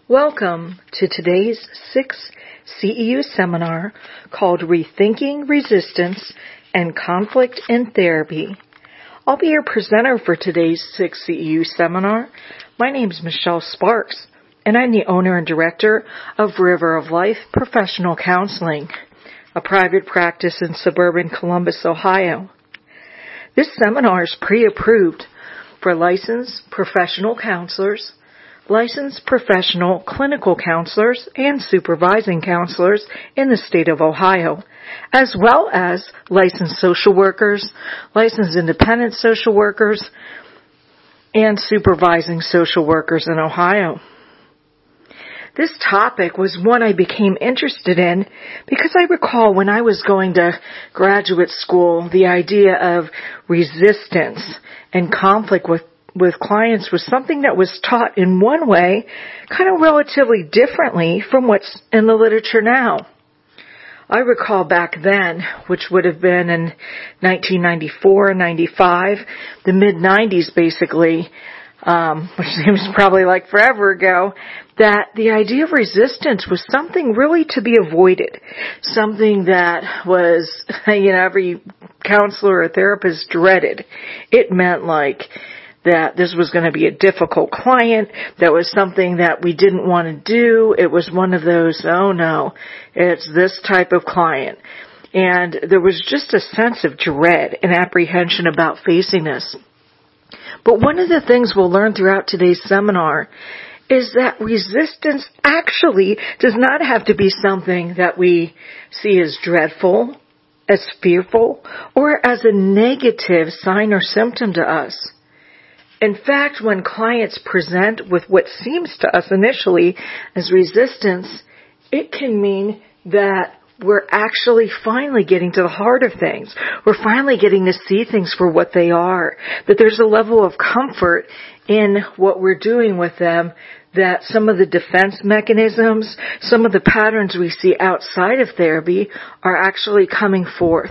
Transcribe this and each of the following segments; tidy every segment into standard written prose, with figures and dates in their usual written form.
Welcome to today's 6th CEU seminar called Rethinking Resistance and Conflict in Therapy. I'll be your presenter for today's 6th CEU seminar. My name is Michelle Sparks, and I'm the owner and director of River of Life Professional Counseling, a private practice in suburban Columbus, Ohio. This seminar is pre-approved for licensed professional counselors, licensed professional clinical counselors, and supervising counselors in the state of Ohio, as well as licensed social workers, licensed independent social workers, and supervising social workers in Ohio. This topic was one I became interested in because I recall when I was going to graduate school, the idea of resistance and conflict with clients was something that was taught in one way, kind of relatively differently from what's in the literature now. I recall back then, which would have been in 1994, 95, the mid-90s basically, which seems probably like forever ago, that the idea of resistance was something really to be avoided, something that was, every counselor or therapist dreaded. It meant like that this was going to be a difficult client, that was something that we didn't want to do. It was one of those, oh no, it's this type of client. And there was just a sense of dread and apprehension about facing this. But one of the things we'll learn throughout today's seminar is that resistance actually does not have to be something that we see as dreadful, as fearful, or as a negative sign or symptom to us. In fact, when clients present with what seems to us initially as resistance, it can mean that we're actually finally getting to the heart of things. We're finally getting to see things for what they are. That there's a level of comfort in what we're doing with them, that some of the defense mechanisms, some of the patterns we see outside of therapy are actually coming forth.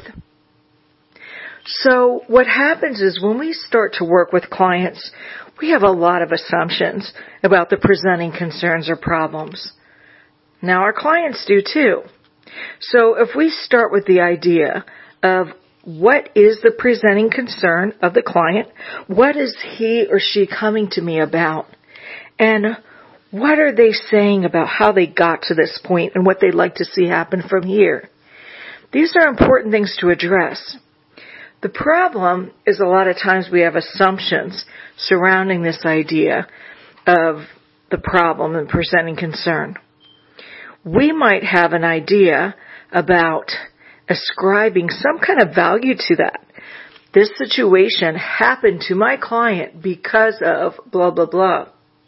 So what happens is when we start to work with clients, we have a lot of assumptions about the presenting concerns or problems. Now our clients do too. So if we start with the idea of what is the presenting concern of the client, what is he or she coming to me about, and what are they saying about how they got to this point and what they'd like to see happen from here? These are important things to address. The problem is a lot of times we have assumptions surrounding this idea of the problem and presenting concern. We might have an idea about ascribing some kind of value to that. This situation happened to my client because of blah, blah, blah.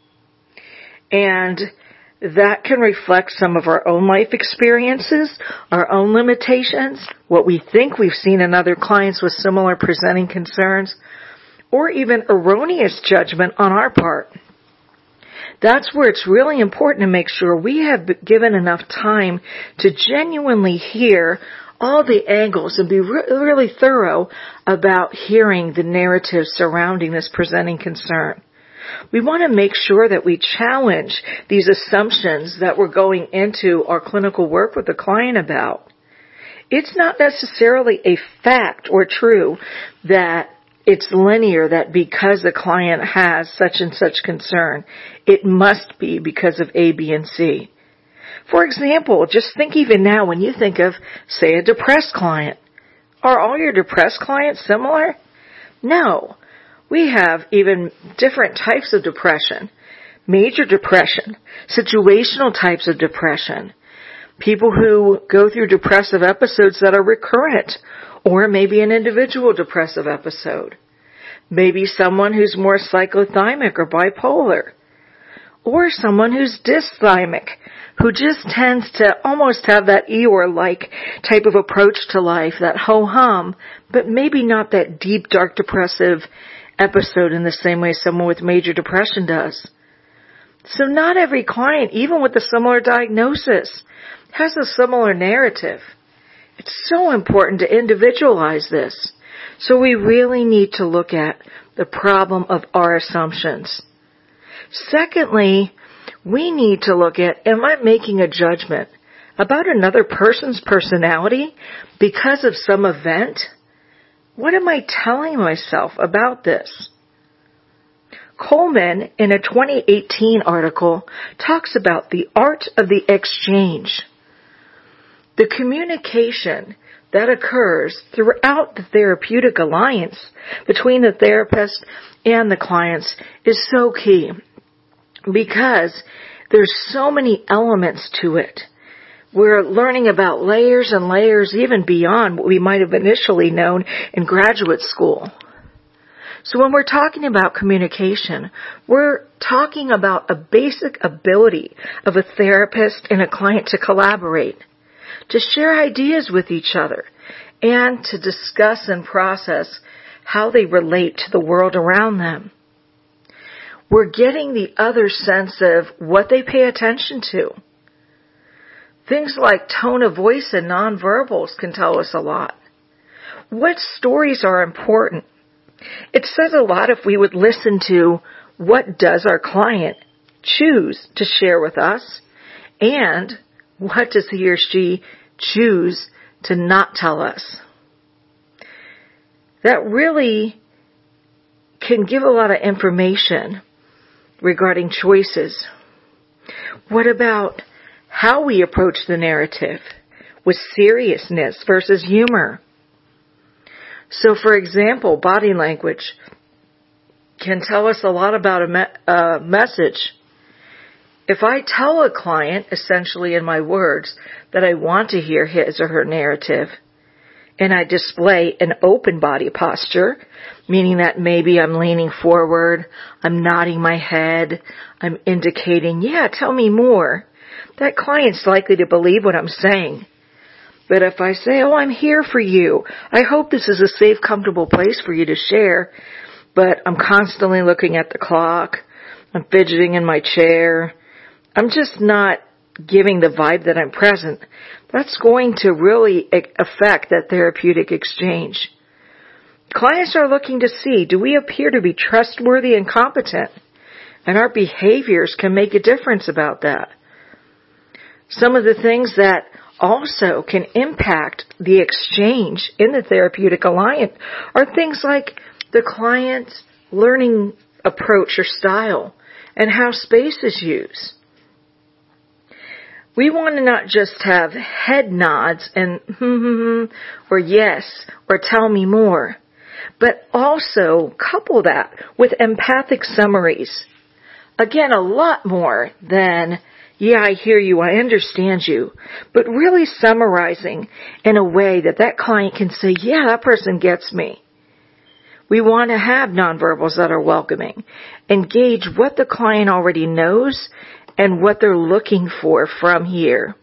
And that can reflect some of our own life experiences, our own limitations, what we think we've seen in other clients with similar presenting concerns, or even erroneous judgment on our part. That's where it's really important to make sure we have given enough time to genuinely hear all the angles and be really thorough about hearing the narrative surrounding this presenting concern. We want to make sure that we challenge these assumptions that we're going into our clinical work with the client about. It's not necessarily a fact or true that it's linear that because the client has such and such concern, it must be because of A, B, and C. For example, just think even now when you think of, say, a depressed client. Are all your depressed clients similar? No. We have even different types of depression, major depression, situational types of depression, people who go through depressive episodes that are recurrent, or maybe an individual depressive episode, maybe someone who's more cyclothymic or bipolar, or someone who's dysthymic, who just tends to almost have that Eeyore-like type of approach to life, that ho-hum, but maybe not that deep, dark, depressive episode in the same way someone with major depression does. So not every client, even with a similar diagnosis, has a similar narrative. It's so important to individualize this. So we really need to look at the problem of our assumptions. Secondly, we need to look at, am I making a judgment about another person's personality because of some event? What am I telling myself about this? Coleman, in a 2018 article, talks about the art of the exchange. The communication that occurs throughout the therapeutic alliance between the therapist and the clients is so key because there's so many elements to it. We're learning about layers and layers even beyond what we might have initially known in graduate school. So when we're talking about communication, we're talking about a basic ability of a therapist and a client to collaborate, to share ideas with each other, and to discuss and process how they relate to the world around them. We're getting the other sense of what they pay attention to. Things like tone of voice and nonverbals can tell us a lot. What stories are important? It says a lot if we would listen to what does our client choose to share with us and what does he or she choose to not tell us. That really can give a lot of information regarding choices. What about how we approach the narrative with seriousness versus humor? So, for example, body language can tell us a lot about a message. If I tell a client, essentially in my words, that I want to hear his or her narrative, and I display an open body posture, meaning that maybe I'm leaning forward, I'm nodding my head, I'm indicating, yeah, tell me more, that client's likely to believe what I'm saying. But if I say, oh, I'm here for you, I hope this is a safe, comfortable place for you to share, but I'm constantly looking at the clock, I'm fidgeting in my chair, I'm just not giving the vibe that I'm present, that's going to really affect that therapeutic exchange. Clients are looking to see, do we appear to be trustworthy and competent? And our behaviors can make a difference about that. Some of the things that also can impact the exchange in the therapeutic alliance are things like the client's learning approach or style and how space is used. We want to not just have head nods and or yes or tell me more, but also couple that with empathic summaries. Again, a lot more than, yeah, I hear you, I understand you, but really summarizing in a way that that client can say, yeah, that person gets me. We want to have nonverbals that are welcoming. Engage what the client already knows and what they're looking for from here.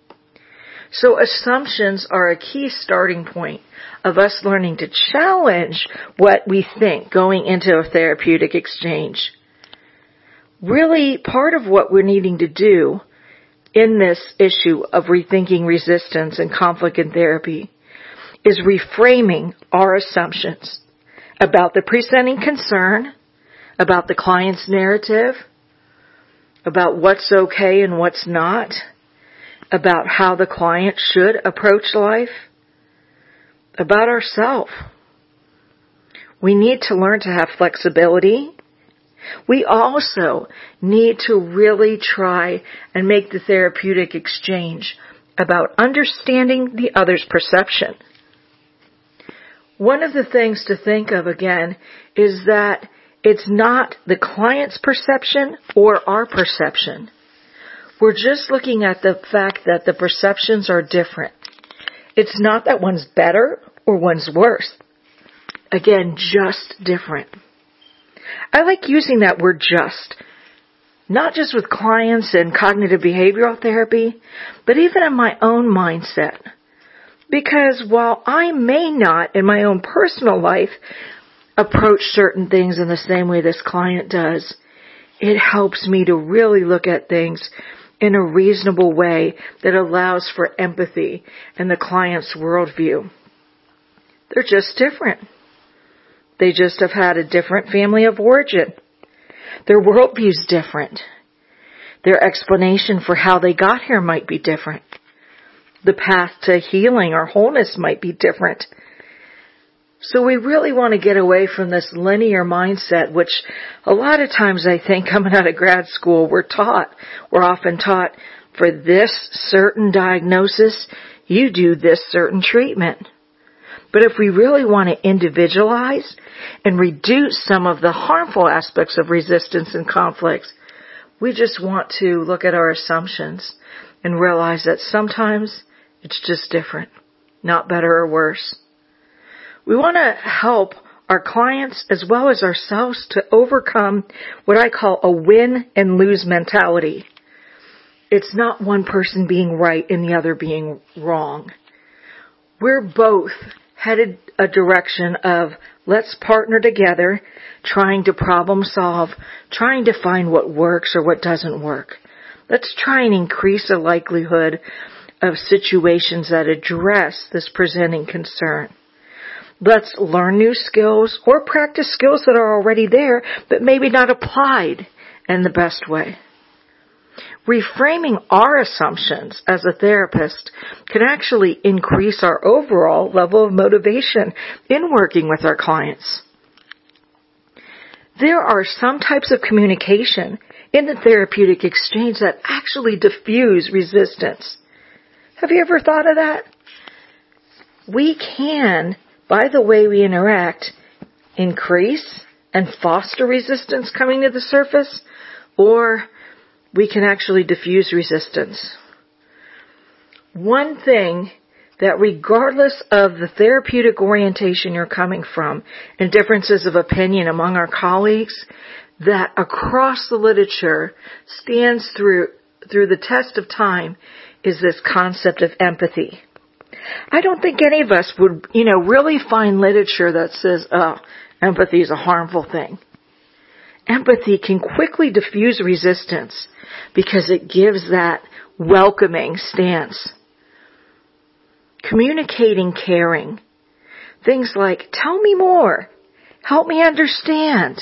So assumptions are a key starting point of us learning to challenge what we think going into a therapeutic exchange. Really, part of what we're needing to do in this issue of rethinking resistance and conflict in therapy is reframing our assumptions about the presenting concern, about the client's narrative, about what's okay and what's not, about how the client should approach life, about ourselves. We need to learn to have flexibility. We also need to really try and make the therapeutic exchange about understanding the other's perception. One of the things to think of, again, is that it's not the client's perception or our perception. We're just looking at the fact that the perceptions are different. It's not that one's better or one's worse. Again, just different. I like using that word just, not just with clients and cognitive behavioral therapy, but even in my own mindset. Because while I may not, in my own personal life, approach certain things in the same way this client does, it helps me to really look at things in a reasonable way that allows for empathy in the client's worldview. They're just different. They just have had a different family of origin. Their worldview's different. Their explanation for how they got here might be different. The path to healing or wholeness might be different. So we really want to get away from this linear mindset, which a lot of times I think coming out of grad school we're often taught, for this certain diagnosis, you do this certain treatment. But if we really want to individualize and reduce some of the harmful aspects of resistance and conflicts, we just want to look at our assumptions and realize that sometimes it's just different, not better or worse. We want to help our clients as well as ourselves to overcome what I call a win and lose mentality. It's not one person being right and the other being wrong. We're both headed a direction of let's partner together, trying to problem solve, trying to find what works or what doesn't work. Let's try and increase the likelihood of situations that address this presenting concern. Let's learn new skills or practice skills that are already there, but maybe not applied in the best way. Reframing our assumptions as a therapist can actually increase our overall level of motivation in working with our clients. There are some types of communication in the therapeutic exchange that actually diffuse resistance. Have you ever thought of that? We can, by the way we interact, increase and foster resistance coming to the surface, or we can actually diffuse resistance. One thing that regardless of the therapeutic orientation you're coming from and differences of opinion among our colleagues, that across the literature stands through the test of time is this concept of empathy. I don't think any of us would, really find literature that says, empathy is a harmful thing. Empathy can quickly diffuse resistance because it gives that welcoming stance. Communicating caring. Things like, tell me more, help me understand,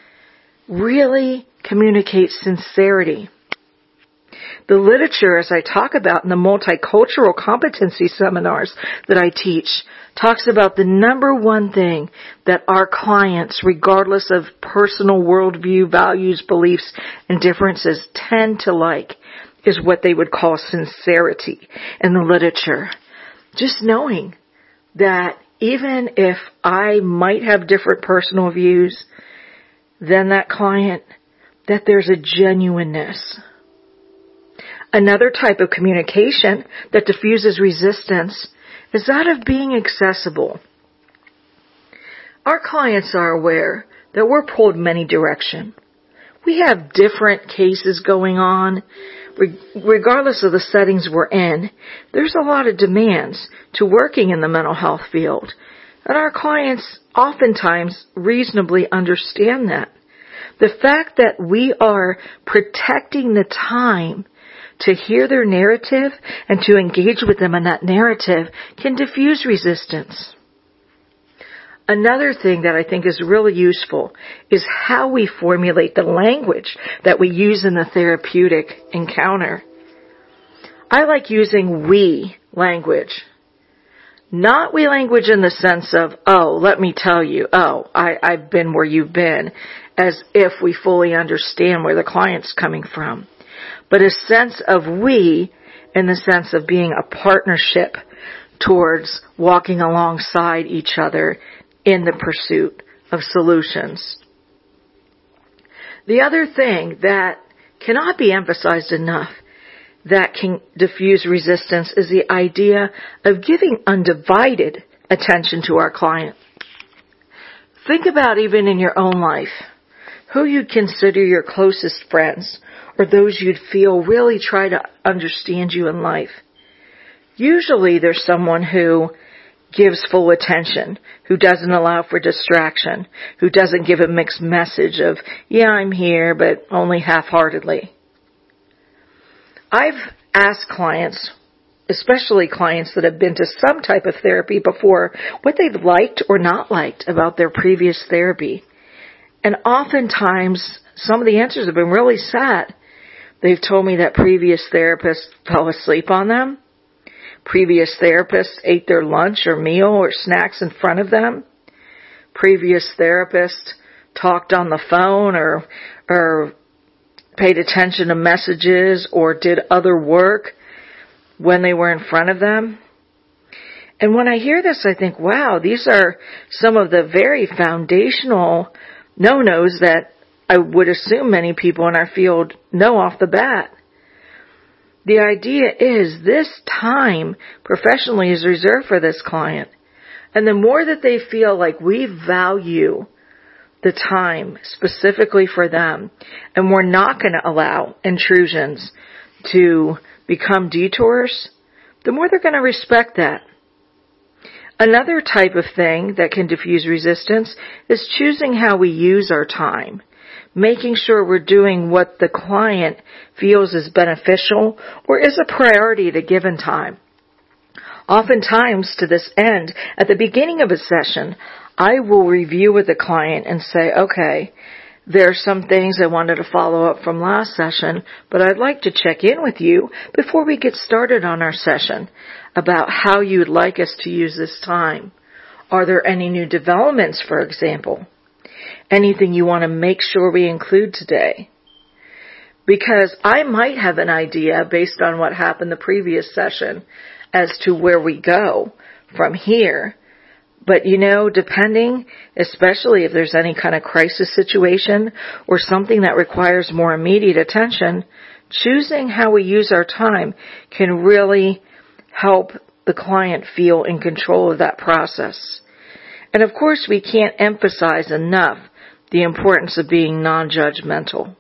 really communicates sincerity. The literature, as I talk about in the multicultural competency seminars that I teach, talks about the number one thing that our clients, regardless of personal worldview, values, beliefs, and differences, tend to like is what they would call sincerity in the literature. Just knowing that even if I might have different personal views than that client, that there's a genuineness. Another type of communication that diffuses resistance is that of being accessible. Our clients are aware that we're pulled many directions. We have different cases going on. Regardless of the settings we're in, there's a lot of demands to working in the mental health field. And our clients oftentimes reasonably understand that. The fact that we are protecting the time to hear their narrative and to engage with them in that narrative can diffuse resistance. Another thing that I think is really useful is how we formulate the language that we use in the therapeutic encounter. I like using we language. Not we language in the sense of, let me tell you, I've been where you've been, as if we fully understand where the client's coming from. But a sense of we in the sense of being a partnership towards walking alongside each other in the pursuit of solutions. The other thing that cannot be emphasized enough that can diffuse resistance is the idea of giving undivided attention to our client. Think about even in your own life, who you'd consider your closest friends or those you'd feel really try to understand you in life. Usually there's someone who gives full attention, who doesn't allow for distraction, who doesn't give a mixed message of, I'm here, but only half-heartedly. I've asked clients, especially clients that have been to some type of therapy before, what they've liked or not liked about their previous therapy. And oftentimes, some of the answers have been really sad. They've told me that previous therapists fell asleep on them. Previous therapists ate their lunch or meal or snacks in front of them. Previous therapists talked on the phone or paid attention to messages or did other work when they were in front of them. And when I hear this, I think, wow, these are some of the very foundational no-nos that I would assume many people in our field know off the bat. The idea is this time professionally is reserved for this client. And the more that they feel like we value the time specifically for them, and we're not going to allow intrusions to become detours, the more they're going to respect that. Another type of thing that can diffuse resistance is choosing how we use our time, making sure we're doing what the client feels is beneficial or is a priority at a given time. Oftentimes, to this end, at the beginning of a session, I will review with the client and say, okay, there are some things I wanted to follow up from last session, but I'd like to check in with you before we get started on our session about how you'd like us to use this time. Are there any new developments, for example? Anything you want to make sure we include today? Because I might have an idea based on what happened the previous session as to where we go from here. But depending, especially if there's any kind of crisis situation or something that requires more immediate attention, choosing how we use our time can really help the client feel in control of that process. And of course, we can't emphasize enough the importance of being non-judgmental.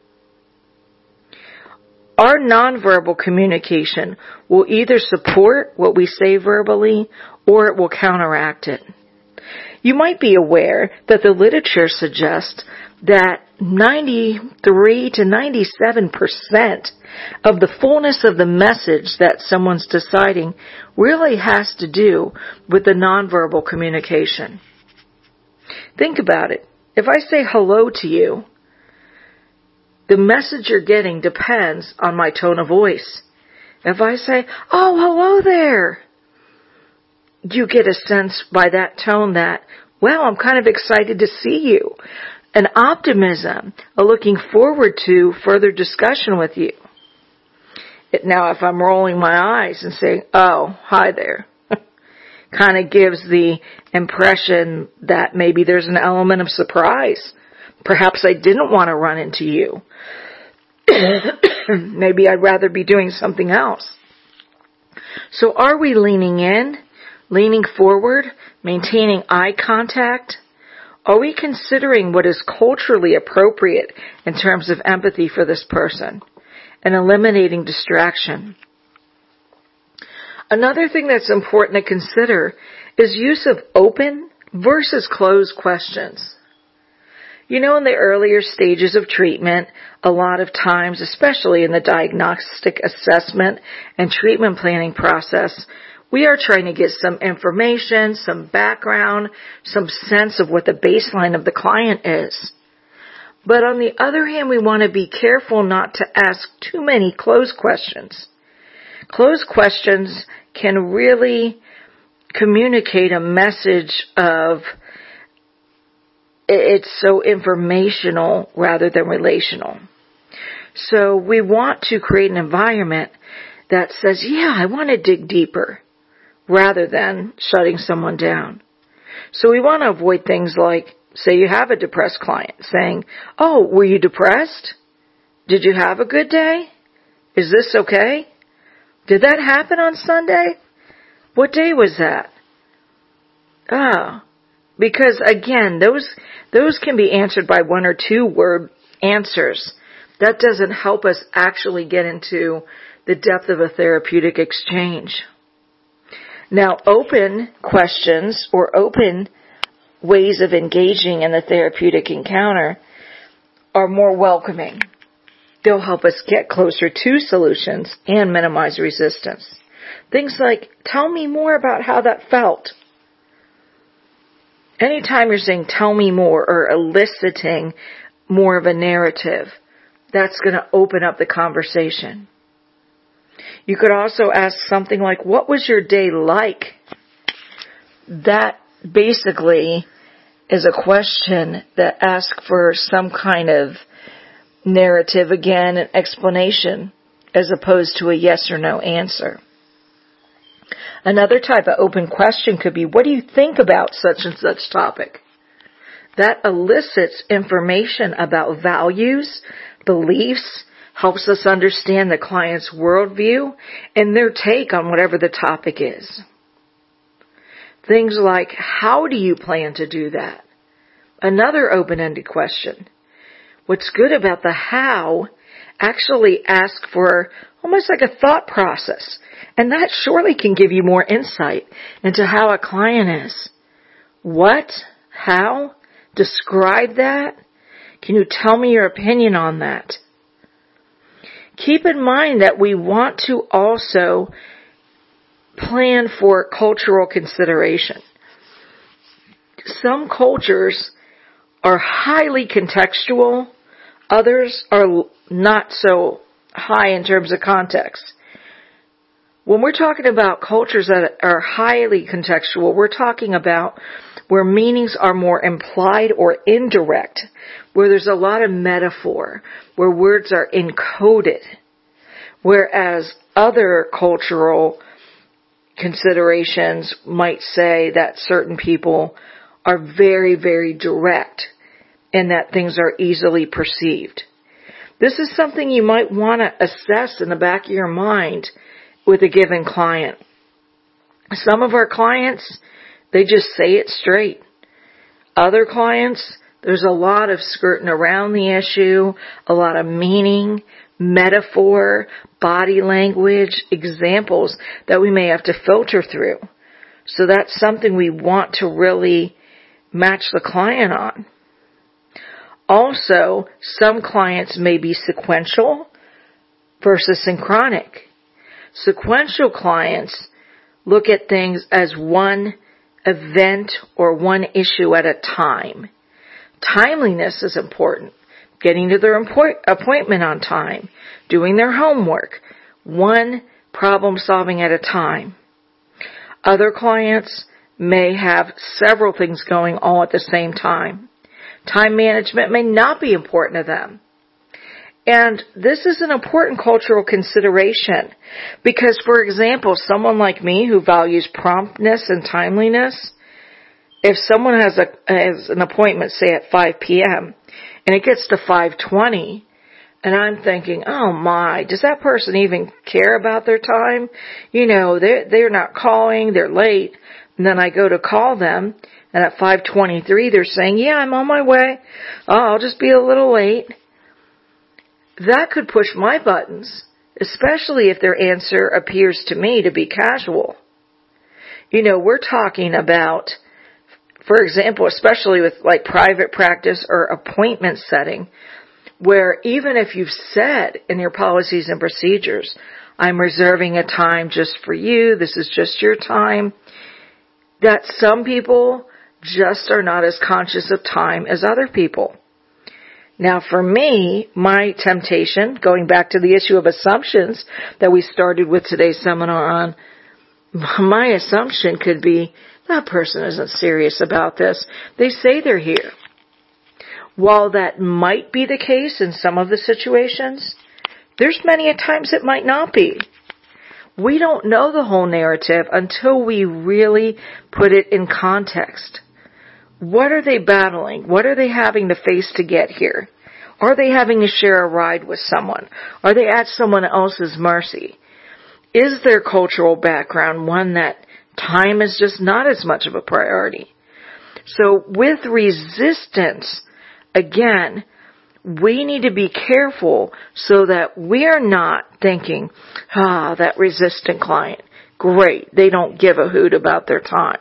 Our nonverbal communication will either support what we say verbally or it will counteract it. You might be aware that the literature suggests that 93 to 97% of the fullness of the message that someone's deciding really has to do with the nonverbal communication. Think about it. If I say hello to you, the message you're getting depends on my tone of voice. If I say, oh, hello there, you get a sense by that tone that, well, I'm kind of excited to see you. An optimism, a looking forward to further discussion with you. Now, if I'm rolling my eyes and saying, oh, hi there, kind of gives the impression that maybe there's an element of surprise. Perhaps I didn't want to run into you. Maybe I'd rather be doing something else. So are we leaning in, leaning forward, maintaining eye contact? Are we considering what is culturally appropriate in terms of empathy for this person and eliminating distraction? Another thing that's important to consider is use of open versus closed questions. In the earlier stages of treatment, a lot of times, especially in the diagnostic assessment and treatment planning process, we are trying to get some information, some background, some sense of what the baseline of the client is. But on the other hand, we want to be careful not to ask too many closed questions. Closed questions can really communicate a message of it's so informational rather than relational. So we want to create an environment that says, yeah, I want to dig deeper, rather than shutting someone down. So we want to avoid things like, say you have a depressed client saying, oh, were you depressed? Did you have a good day? Is this okay? Did that happen on Sunday? What day was that? Because again, those can be answered by 1 or 2 word answers. That doesn't help us actually get into the depth of a therapeutic exchange. Now, open questions or open ways of engaging in the therapeutic encounter are more welcoming. They'll help us get closer to solutions and minimize resistance. Things like, tell me more about how that felt. Anytime you're saying, tell me more, or eliciting more of a narrative, That's going to open up the conversation. You could also ask something like, what was your day like? That basically is a question that asks for some kind of narrative, again, an explanation, as opposed to a yes or no answer. Another type of open question could be, what do you think about such and such topic? That elicits information about values, beliefs, helps us understand the client's worldview and their take on whatever the topic is. Things like, how do you plan to do that? Another open-ended question. What's good about the how actually asks for almost like a thought process, and that surely can give you more insight into how a client is. What? How? Describe that? Can you tell me your opinion on that? Keep in mind that we want to also plan for cultural consideration. Some cultures are highly contextual, others are not so high in terms of context. When we're talking about cultures that are highly contextual, we're talking about where meanings are more implied or indirect, where there's a lot of metaphor, where words are encoded, whereas other cultural considerations might say that certain people are very, very direct and that things are easily perceived. This is something you might want to assess in the back of your mind with a given client. Some of our clients, they just say it straight. Other clients, there's a lot of skirting around the issue, a lot of meaning, metaphor, body language, examples that we may have to filter through. So that's something we want to really match the client on. Also, some clients may be sequential versus synchronic. Sequential clients look at things as one event or one issue at a time. Timeliness is important. Getting to their appointment on time, doing their homework, one problem solving at a time. Other clients may have several things going all at the same time. Time management may not be important to them. And this is an important cultural consideration because, for example, someone like me who values promptness and timeliness, if someone has an appointment, say at 5 p.m., and it gets to 5:20, and I'm thinking, oh my, does that person even care about their time? You know, they're not calling, they're late. And then I go to call them, and at 5:23, they're saying, yeah, I'm on my way. Oh, I'll just be a little late. That could push my buttons, especially if their answer appears to me to be casual. You know, we're talking about, for example, especially with like private practice or appointment setting, where even if you've said in your policies and procedures, I'm reserving a time just for you, this is just your time, that some people just are not as conscious of time as other people. Now for me, my temptation, going back to the issue of assumptions that we started with today's seminar on, my assumption could be, that person isn't serious about this. They say they're here. While that might be the case in some of the situations, there's many a times it might not be. We don't know the whole narrative until we really put it in context. What are they battling? What are they having to face to get here? Are they having to share a ride with someone? Are they at someone else's mercy? Is their cultural background one that time is just not as much of a priority? So with resistance, again, we need to be careful so that we're not thinking, that resistant client, great, they don't give a hoot about their time.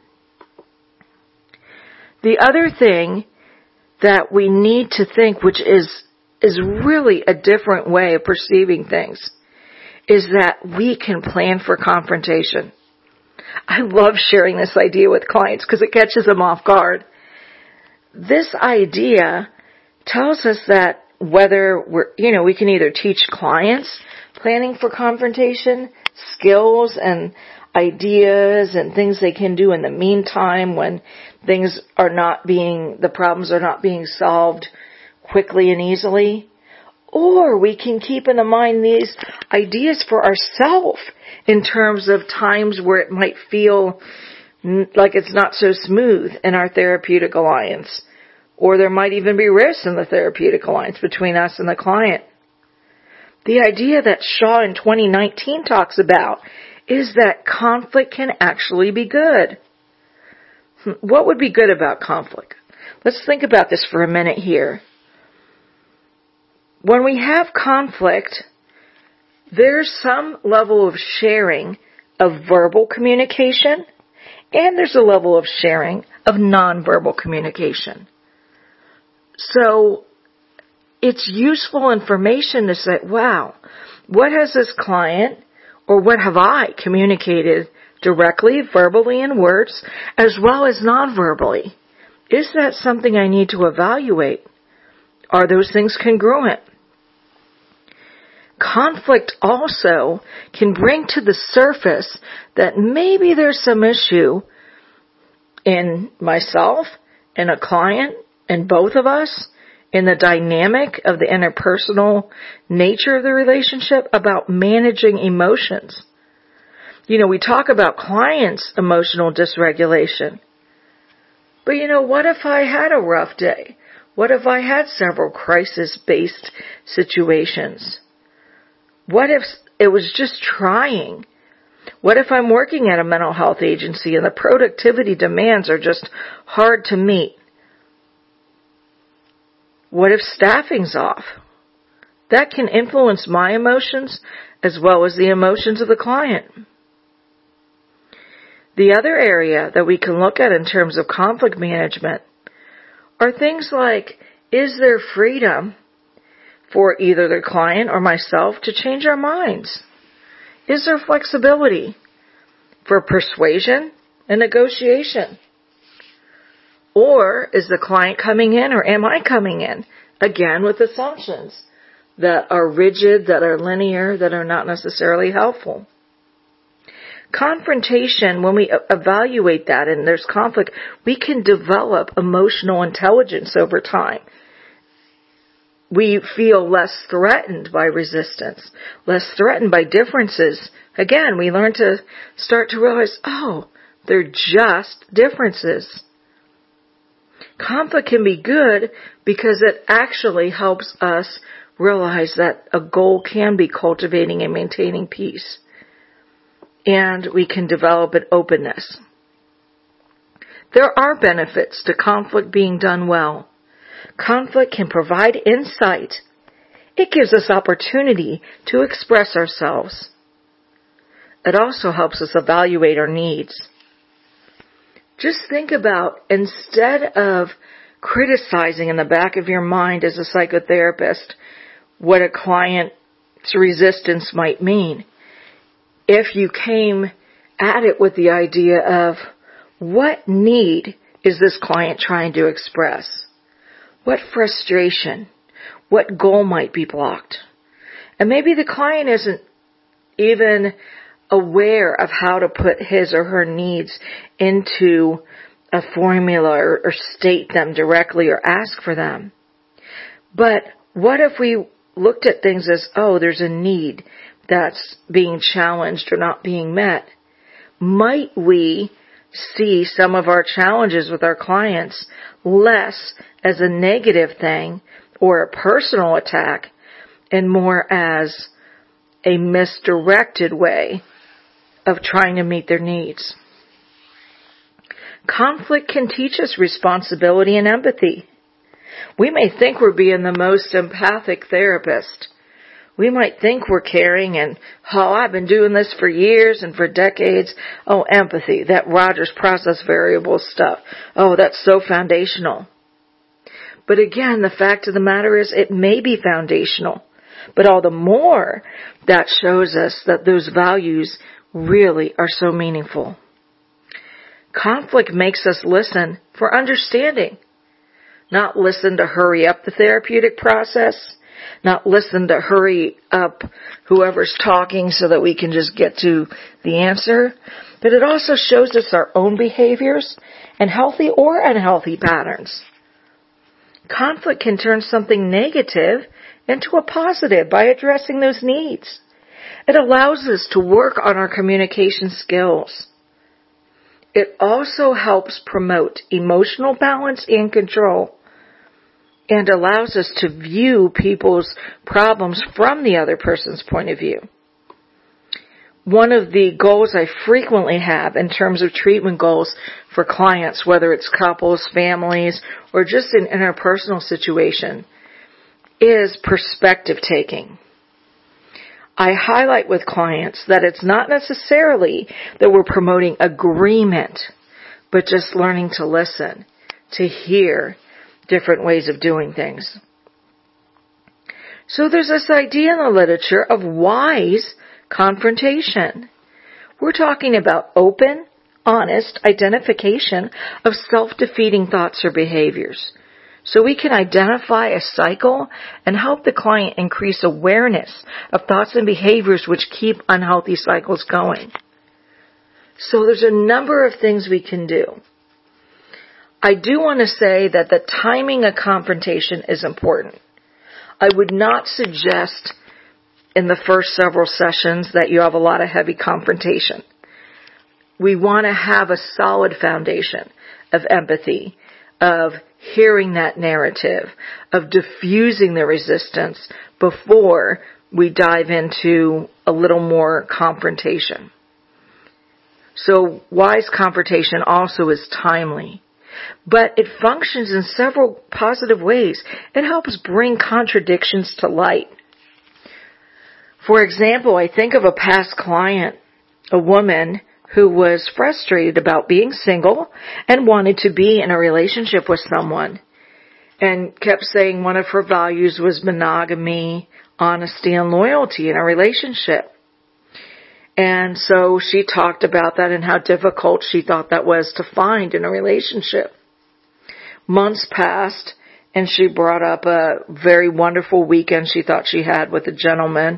The other thing that we need to think, which is really a different way of perceiving things, is that we can plan for confrontation. I love sharing this idea with clients because it catches them off guard. This idea tells us that whether we can either teach clients planning for confrontation, skills and ideas and things they can do in the meantime when the problems are not being solved quickly and easily. Or we can keep in mind these ideas for ourselves in terms of times where it might feel like it's not so smooth in our therapeutic alliance. Or there might even be risks in the therapeutic alliance between us and the client. The idea that Shaw in 2019 talks about is that conflict can actually be good. What would be good about conflict? Let's think about this for a minute here. When we have conflict, there's some level of sharing of verbal communication, and there's a level of sharing of nonverbal communication. So it's useful information to say, wow, what has this client or what have I communicated directly, verbally in words, as well as non-verbally? Is that something I need to evaluate? Are those things congruent? Conflict also can bring to the surface that maybe there's some issue in myself, in a client, in both of us, in the dynamic of the interpersonal nature of the relationship about managing emotions. We talk about clients' emotional dysregulation. But what if I had a rough day? What if I had several crisis-based situations? What if it was just trying? What if I'm working at a mental health agency and the productivity demands are just hard to meet? What if staffing's off? That can influence my emotions as well as the emotions of the client. The other area that we can look at in terms of conflict management are things like, is there freedom for either the client or myself to change our minds? Is there flexibility for persuasion and negotiation? Or is the client coming in or am I coming in? Again, with assumptions that are rigid, that are linear, that are not necessarily helpful. Confrontation, when we evaluate that and there's conflict, we can develop emotional intelligence over time. We feel less threatened by resistance, less threatened by differences. Again, we learn to start to realize, they're just differences. Conflict can be good because it actually helps us realize that a goal can be cultivating and maintaining peace. And we can develop an openness. There are benefits to conflict being done well. Conflict can provide insight. It gives us opportunity to express ourselves. It also helps us evaluate our needs. Just think about, instead of criticizing in the back of your mind as a psychotherapist what a client's resistance might mean, if you came at it with the idea of, what need is this client trying to express? What frustration? What goal might be blocked? And maybe the client isn't even aware of how to put his or her needs into a formula or state them directly or ask for them. But what if we looked at things as, there's a need that's being challenged or not being met? Might we see some of our challenges with our clients less as a negative thing or a personal attack and more as a misdirected way of trying to meet their needs? Conflict can teach us responsibility and empathy. We may think we're being the most empathic therapist. We might think we're caring and, I've been doing this for years and for decades. Empathy, that Rogers process variable stuff. That's so foundational. But again, the fact of the matter is it may be foundational. But all the more that shows us that those values really are so meaningful. Conflict makes us listen for understanding, not listen to hurry up the therapeutic process, not listen to hurry up whoever's talking so that we can just get to the answer, but it also shows us our own behaviors and healthy or unhealthy patterns. Conflict can turn something negative into a positive by addressing those needs. It allows us to work on our communication skills. It also helps promote emotional balance and control, and allows us to view people's problems from the other person's point of view. One of the goals I frequently have in terms of treatment goals for clients, whether it's couples, families, or just an interpersonal situation, is perspective taking. I highlight with clients that it's not necessarily that we're promoting agreement, but just learning to listen, to hear different ways of doing things. So there's this idea in the literature of wise confrontation. We're talking about open, honest identification of self-defeating thoughts or behaviors. So we can identify a cycle and help the client increase awareness of thoughts and behaviors which keep unhealthy cycles going. So there's a number of things we can do. I do want to say that the timing of confrontation is important. I would not suggest in the first several sessions that you have a lot of heavy confrontation. We want to have a solid foundation of empathy, of hearing that narrative, of diffusing the resistance before we dive into a little more confrontation. So wise confrontation also is timely, but it functions in several positive ways. It helps bring contradictions to light. For example, I think of a past client, a woman who was frustrated about being single and wanted to be in a relationship with someone, and kept saying one of her values was monogamy, honesty, and loyalty in a relationship. And so she talked about that and how difficult she thought that was to find in a relationship. Months passed, and she brought up a very wonderful weekend she thought she had with a gentleman,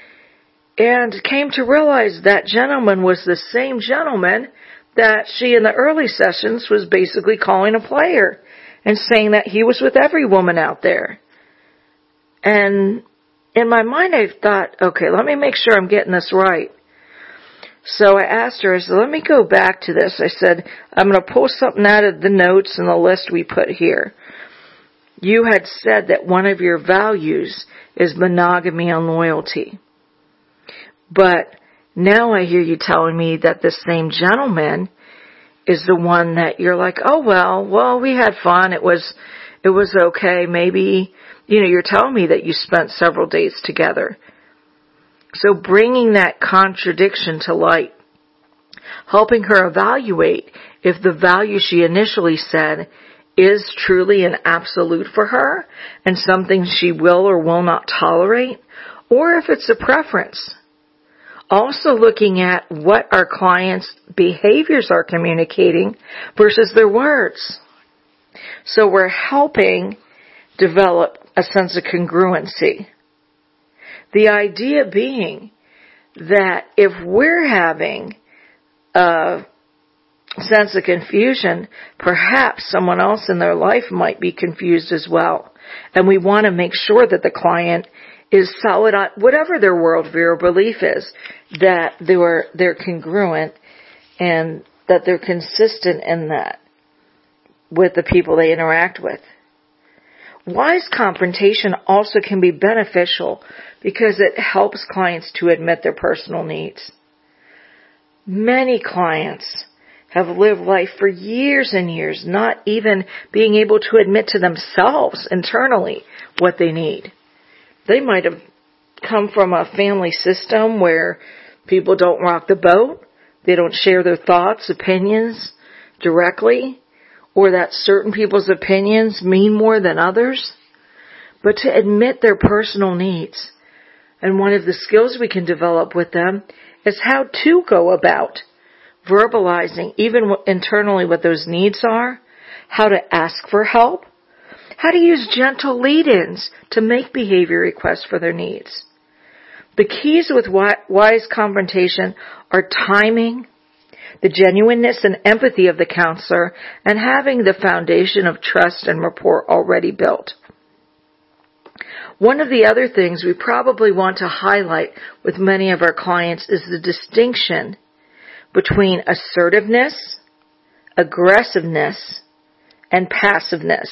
and came to realize that gentleman was the same gentleman that she in the early sessions was basically calling a player and saying that he was with every woman out there. And in my mind I thought, okay, let me make sure I'm getting this right. So I asked her, I said, let me go back to this. I said, I'm going to pull something out of the notes and the list we put here. You had said that one of your values is monogamy and loyalty. But now I hear you telling me that this same gentleman is the one that you're like, oh, well, we had fun. It was okay. Maybe, you're telling me that you spent several days together. So bringing that contradiction to light, helping her evaluate if the value she initially said is truly an absolute for her and something she will or will not tolerate, or if it's a preference. Also looking at what our clients' behaviors are communicating versus their words. So we're helping develop a sense of congruency. The idea being that if we're having a sense of confusion, perhaps someone else in their life might be confused as well. And we want to make sure that the client is solid on whatever their worldview or belief is, that they're congruent and that they're consistent in that with the people they interact with. Wise confrontation also can be beneficial because it helps clients to admit their personal needs. Many clients have lived life for years and years not even being able to admit to themselves internally what they need. They might have come from a family system where people don't rock the boat, they don't share their thoughts, opinions directly, or that certain people's opinions mean more than others. But to admit their personal needs, and one of the skills we can develop with them is how to go about verbalizing even internally what those needs are, how to ask for help, How to use gentle lead-ins to make behavior requests for their needs. The keys with wise confrontation are timing, the genuineness and empathy of the counselor, and having the foundation of trust and rapport already built. One of the other things we probably want to highlight with many of our clients is the distinction between assertiveness, aggressiveness, and passiveness.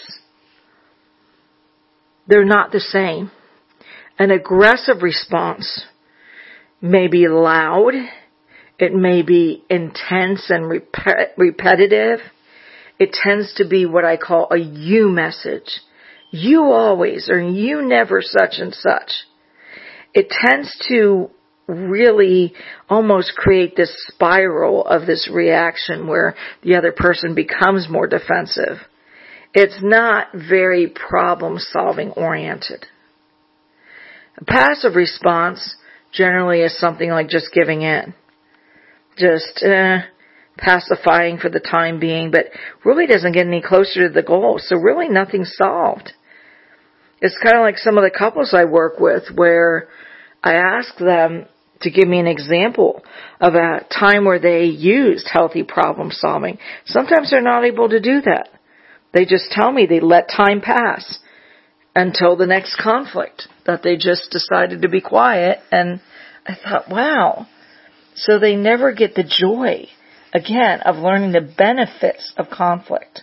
They're not the same. An aggressive response may be loud, it may be intense and repetitive. It tends to be what I call a you message. You always, or you never such and such. It tends to really almost create this spiral of this reaction where the other person becomes more defensive. It's not very problem-solving oriented. A passive response generally is something like just giving in. Just pacifying for the time being, but really doesn't get any closer to the goal, so really nothing's solved. It's kind of like some of the couples I work with where I ask them to give me an example of a time where they used healthy problem solving. Sometimes they're not able to do that. They just tell me they let time pass until the next conflict, that they just decided to be quiet. And I thought, wow. So they never get the joy, again, of learning the benefits of conflict.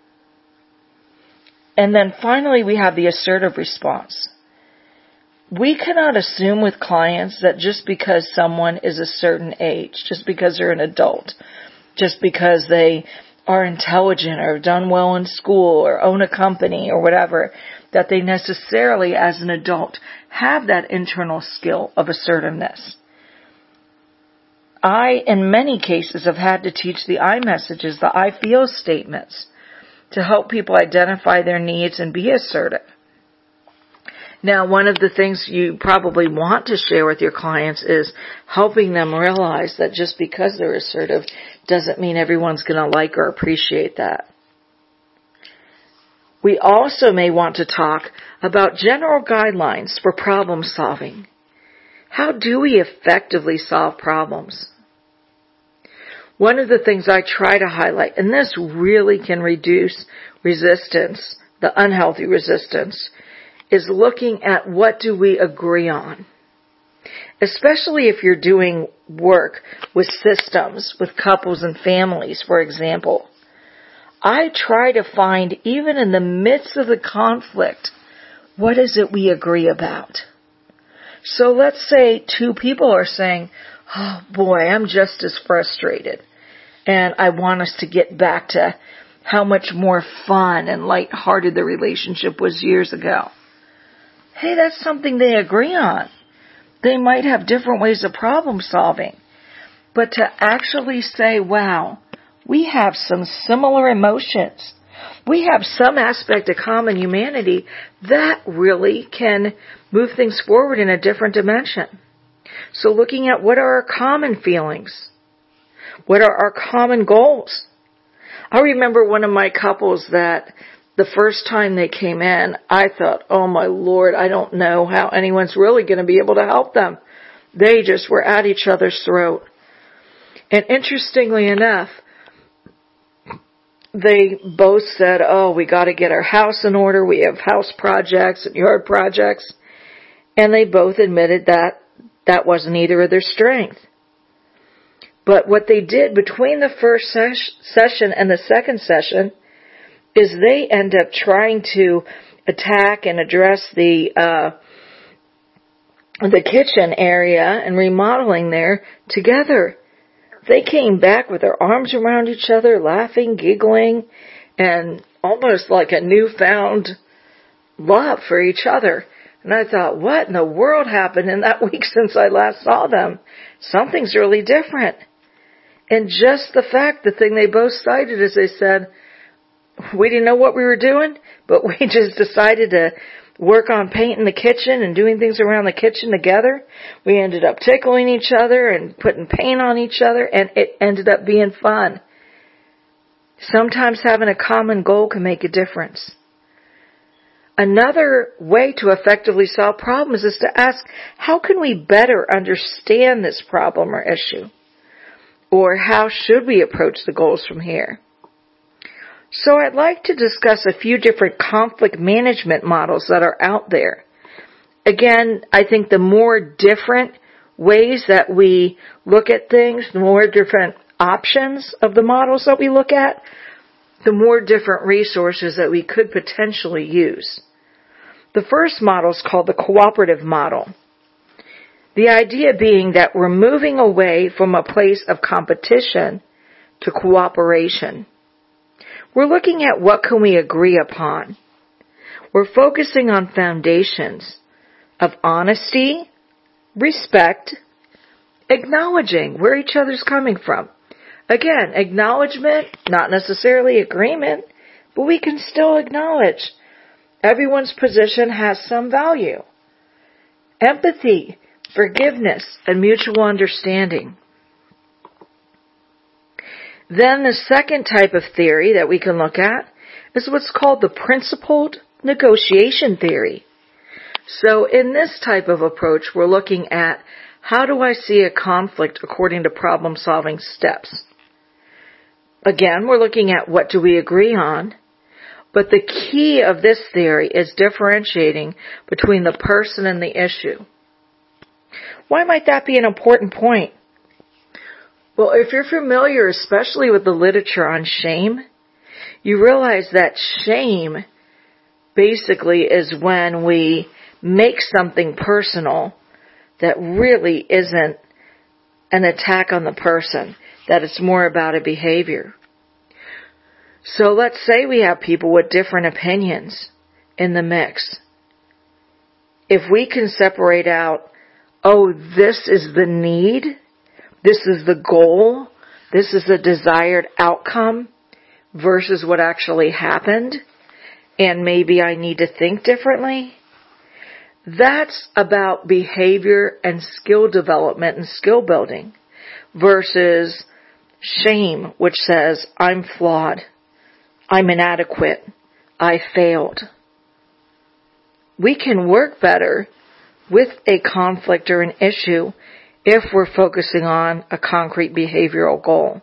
And then finally, we have the assertive response. We cannot assume with clients that just because someone is a certain age, just because they're an adult, just because they are intelligent or have done well in school or own a company or whatever, that they necessarily, as an adult, have that internal skill of assertiveness. I, in many cases, have had to teach the I messages, the I feel statements, to help people identify their needs and be assertive. Now, one of the things you probably want to share with your clients is helping them realize that just because they're assertive doesn't mean everyone's going to like or appreciate that. We also may want to talk about general guidelines for problem solving. How do we effectively solve problems? One of the things I try to highlight, and this really can reduce resistance, the unhealthy resistance, is looking at what do we agree on. Especially if you're doing work with systems, with couples and families, for example. I try to find, even in the midst of the conflict, what is it we agree about? So let's say two people are saying, oh boy, I'm just as frustrated, and I want us to get back to how much more fun and lighthearted the relationship was years ago. Hey, that's something they agree on. They might have different ways of problem solving, but to actually say, wow, we have some similar emotions, we have some aspect of common humanity, that really can move things forward in a different dimension. So looking at what are our common feelings? What are our common goals? I remember one of my couples that the first time they came in, I thought, oh my Lord, I don't know how anyone's really going to be able to help them. They just were at each other's throat. And interestingly enough, they both said, oh, we got to get our house in order. We have house projects and yard projects. And they both admitted that that wasn't either of their strength. But what they did between the first session and the second session is they end up trying to attack and address the kitchen area and remodeling there together. They came back with their arms around each other, laughing, giggling, and almost like a newfound love for each other. And I thought, what in the world happened in that week since I last saw them? Something's really different. And just the fact, the thing they both cited is they said, we didn't know what we were doing, but we just decided to work on painting the kitchen and doing things around the kitchen together. We ended up tickling each other and putting paint on each other, and it ended up being fun. Sometimes having a common goal can make a difference. Another way to effectively solve problems is to ask, how can we better understand this problem or issue? Or how should we approach the goals from here? So I'd like to discuss a few different conflict management models that are out there. Again, I think the more different ways that we look at things, the more different options of the models that we look at, the more different resources that we could potentially use. The first model is called the cooperative model. The idea being that we're moving away from a place of competition to cooperation. We're looking at what can we agree upon. We're focusing on foundations of honesty, respect, acknowledging where each other's coming from. Again, acknowledgement, not necessarily agreement, but we can still acknowledge everyone's position has some value. Empathy, forgiveness, and mutual understanding. Then the second type of theory that we can look at is what's called the principled negotiation theory. So in this type of approach, we're looking at how do I see a conflict according to problem-solving steps. Again, we're looking at what do we agree on, but the key of this theory is differentiating between the person and the issue. Why might that be an important point? Well, if you're familiar, especially with the literature on shame, you realize that shame basically is when we make something personal that really isn't an attack on the person, that it's more about a behavior. So let's say we have people with different opinions in the mix. If we can separate out, oh, this is the need, this is the goal, this is the desired outcome versus what actually happened, and maybe I need to think differently, that's about behavior and skill development and skill building versus shame, which says, I'm flawed, I'm inadequate, I failed. We can work better with a conflict or an issue if we're focusing on a concrete behavioral goal.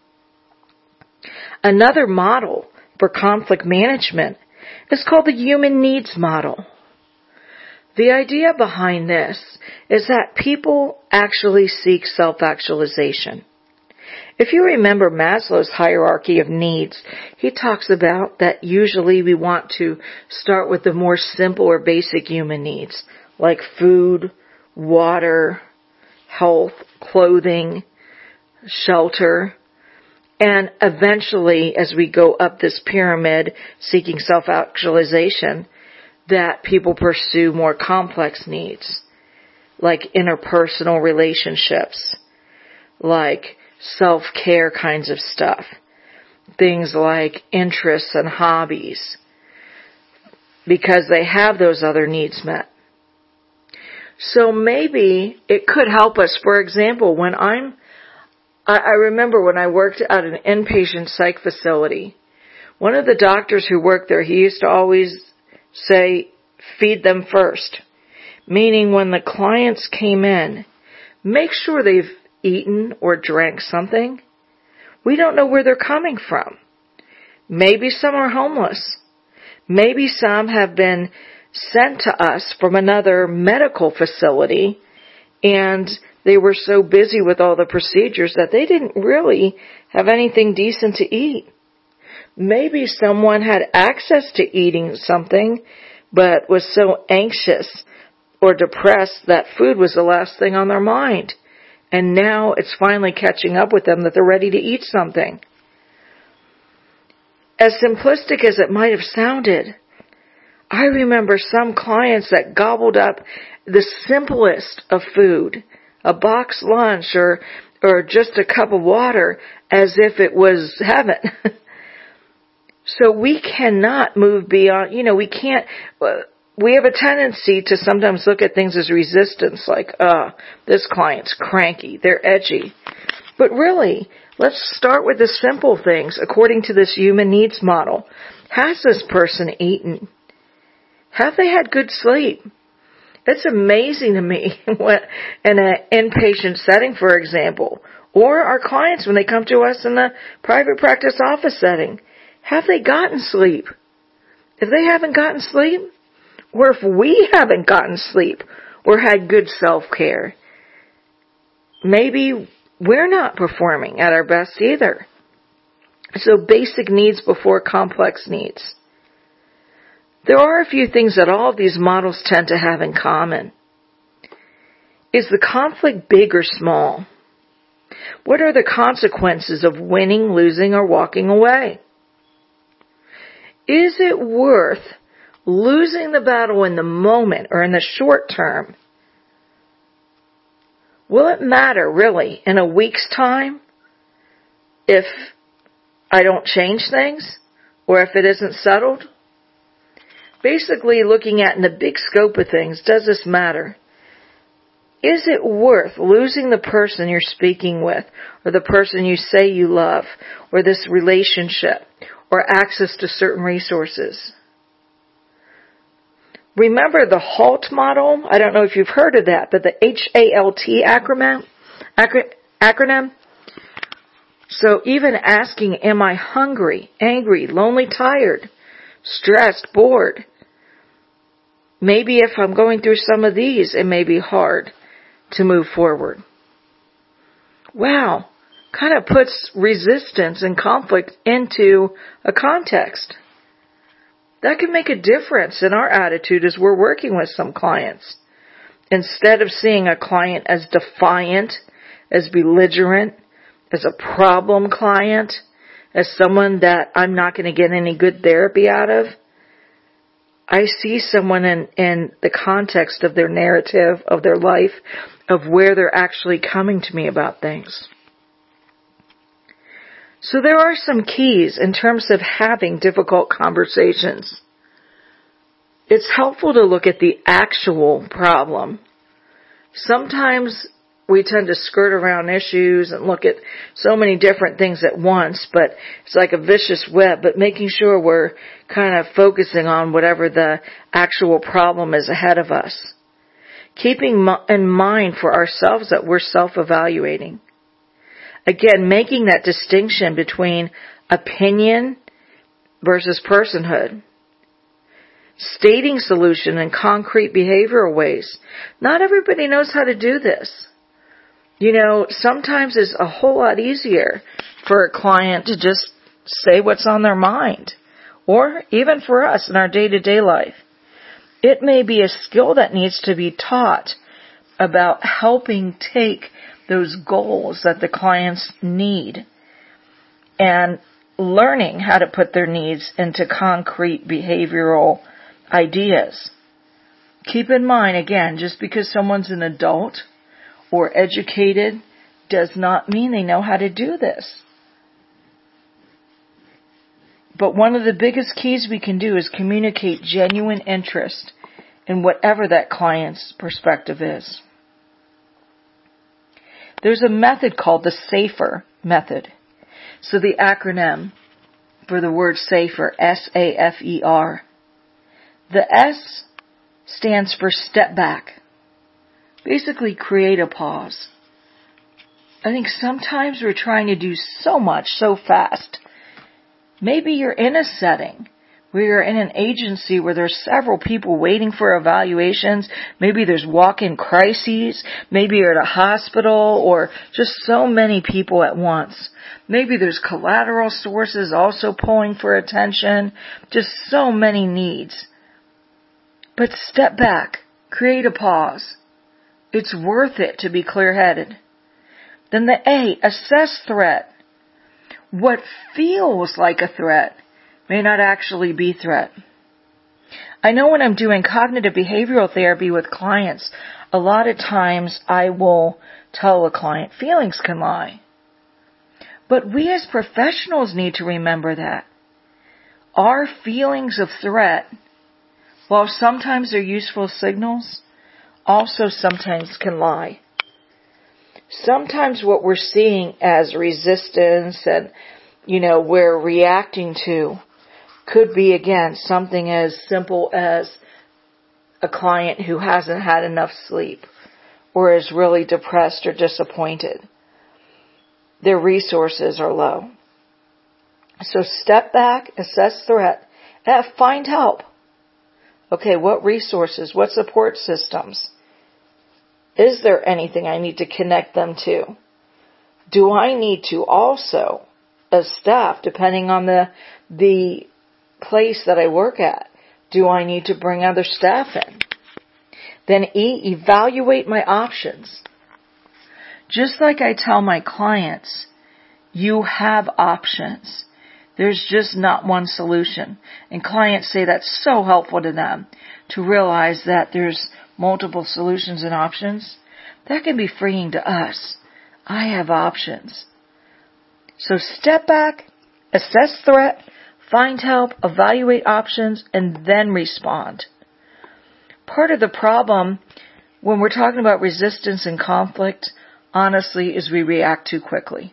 Another model for conflict management is called the human needs model. The idea behind this is that people actually seek self-actualization. If you remember Maslow's hierarchy of needs, he talks about that usually we want to start with the more simple or basic human needs, like food, water, health, clothing, shelter, and eventually, as we go up this pyramid seeking self-actualization, that people pursue more complex needs, like interpersonal relationships, like self-care kinds of stuff, things like interests and hobbies, because they have those other needs met. So maybe it could help us, for example, when I remember when I worked at an inpatient psych facility, one of the doctors who worked there, he used to always say, feed them first. Meaning when the clients came in, make sure they've eaten or drank something. We don't know where they're coming from. Maybe some are homeless. Maybe some have been sent to us from another medical facility and they were so busy with all the procedures that they didn't really have anything decent to eat. Maybe someone had access to eating something but was so anxious or depressed that food was the last thing on their mind. And now it's finally catching up with them that they're ready to eat something. As simplistic as it might have sounded, I remember some clients that gobbled up the simplest of food, a box lunch or just a cup of water, as if it was heaven. So we cannot move beyond, we have a tendency to sometimes look at things as resistance, like, this client's cranky, they're edgy. But really, let's start with the simple things according to this human needs model. Has this person eaten? Have they had good sleep? It's amazing to me when, in an inpatient setting, for example, or our clients when they come to us in a private practice office setting, have they gotten sleep? If they haven't gotten sleep, or if we haven't gotten sleep or had good self-care, maybe we're not performing at our best either. So basic needs before complex needs. There are a few things that all of these models tend to have in common. Is the conflict big or small? What are the consequences of winning, losing, or walking away? Is it worth losing the battle in the moment or in the short term? Will it matter, really, in a week's time if I don't change things or if it isn't settled? Basically, looking at in the big scope of things, does this matter? Is it worth losing the person you're speaking with or the person you say you love or this relationship or access to certain resources? Remember the HALT model? I don't know if you've heard of that, but the HALT acronym. So even asking, am I hungry, angry, lonely, tired, stressed, bored? Maybe if I'm going through some of these, it may be hard to move forward. Wow, kind of puts resistance and conflict into a context. That can make a difference in our attitude as we're working with some clients. Instead of seeing a client as defiant, as belligerent, as a problem client, as someone that I'm not going to get any good therapy out of, I see someone in the context of their narrative, of their life, of where they're actually coming to me about things. So there are some keys in terms of having difficult conversations. It's helpful to look at the actual problem. Sometimes we tend to skirt around issues and look at so many different things at once, but it's like a vicious web, but making sure we're kind of focusing on whatever the actual problem is ahead of us. Keeping in mind for ourselves that we're self-evaluating. Again, making that distinction between opinion versus personhood. Stating solution in concrete behavioral ways. Not everybody knows how to do this. You know, sometimes it's a whole lot easier for a client to just say what's on their mind. Or even for us in our day-to-day life. It may be a skill that needs to be taught about helping take those goals that the clients need and learning how to put their needs into concrete behavioral ideas. Keep in mind, again, just because someone's an adult or educated does not mean they know how to do this. But one of the biggest keys we can do is communicate genuine interest in whatever that client's perspective is. There's a method called the SAFER method. So the acronym for the word SAFER, S-A-F-E-R. The S stands for step back. Basically create a pause. I think sometimes we're trying to do so much so fast. Maybe you're in a setting where you're in an agency where there's several people waiting for evaluations. Maybe there's walk-in crises. Maybe you're at a hospital or just so many people at once. Maybe there's collateral sources also pulling for attention. Just so many needs. But step back. Create a pause. It's worth it to be clear-headed. Then the A, assess threat. What feels like a threat may not actually be threat. I know when I'm doing cognitive behavioral therapy with clients, a lot of times I will tell a client feelings can lie. But we as professionals need to remember that. Our feelings of threat, while sometimes they're useful signals, also sometimes can lie. Sometimes what we're seeing as resistance and, we're reacting to could be, again, something as simple as a client who hasn't had enough sleep or is really depressed or disappointed. Their resources are low. So step back, assess threat, find help. Okay, what resources, what support systems? Is there anything I need to connect them to? Do I need to also, as staff, depending on the place that I work at, do I need to bring other staff in? Then evaluate my options. Just like I tell my clients, you have options. There's just not one solution. And clients say that's so helpful to them to realize that there's multiple solutions and options. That can be freeing to us. I have options. So step back, assess threat, find help, evaluate options, and then respond. Part of the problem when we're talking about resistance and conflict, honestly, is we react too quickly.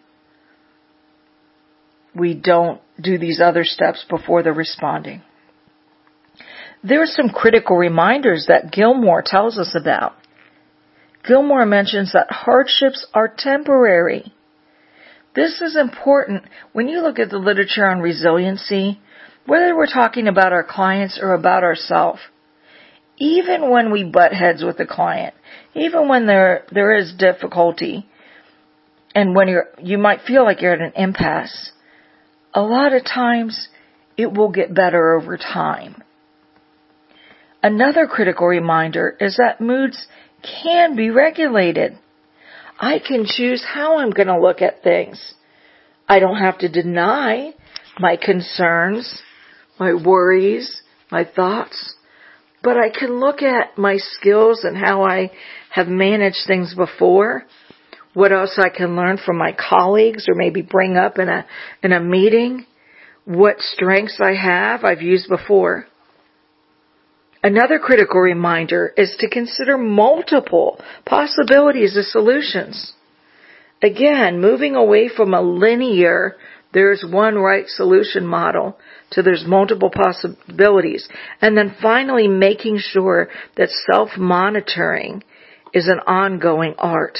We don't do these other steps before the responding. There are some critical reminders that Gilmore tells us about. Gilmore mentions that hardships are temporary. This is important when you look at the literature on resiliency, whether we're talking about our clients or about ourselves. Even when we butt heads with a client, even when there is difficulty, and when you might feel like you're at an impasse, a lot of times it will get better over time. Another critical reminder is that moods can be regulated. I can choose how I'm going to look at things. I don't have to deny my concerns, my worries, my thoughts, but I can look at my skills and how I have managed things before, what else I can learn from my colleagues or maybe bring up in a meeting, what strengths I have I've used before. Another critical reminder is to consider multiple possibilities of solutions. Again, moving away from a linear, there's one right solution model to there's multiple possibilities. And then finally making sure that self-monitoring is an ongoing art.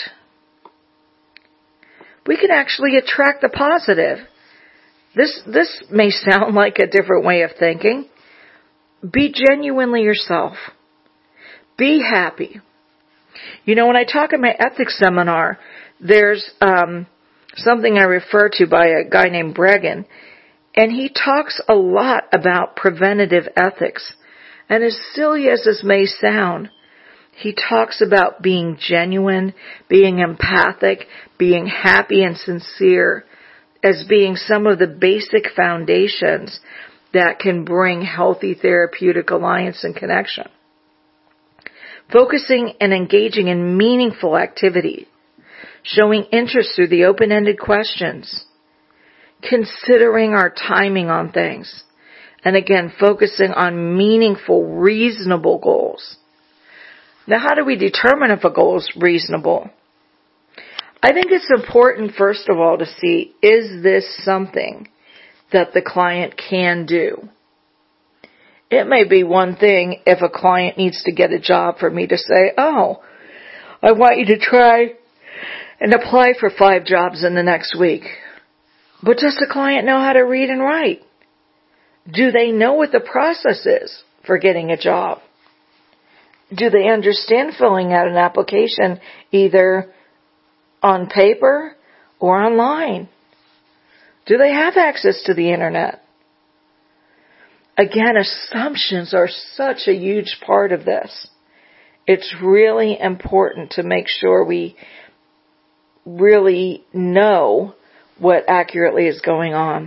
We can actually attract the positive. This may sound like a different way of thinking. Be genuinely yourself. Be happy. You know, when I talk at my ethics seminar, there's something I refer to by a guy named Bregan, and he talks a lot about preventative ethics. And as silly as this may sound, he talks about being genuine, being empathic, being happy and sincere as being some of the basic foundations that can bring healthy therapeutic alliance and connection. Focusing and engaging in meaningful activity, showing interest through the open-ended questions, considering our timing on things, and again, focusing on meaningful, reasonable goals. Now, how do we determine if a goal is reasonable? I think it's important, first of all, to see, is this something that the client can do? It may be one thing if a client needs to get a job for me to say, oh, I want you to try and apply for 5 jobs in the next week. But does the client know how to read and write? Do they know what the process is for getting a job? Do they understand filling out an application either on paper or online? Do they have access to the internet? Again, assumptions are such a huge part of this. It's really important to make sure we really know what accurately is going on.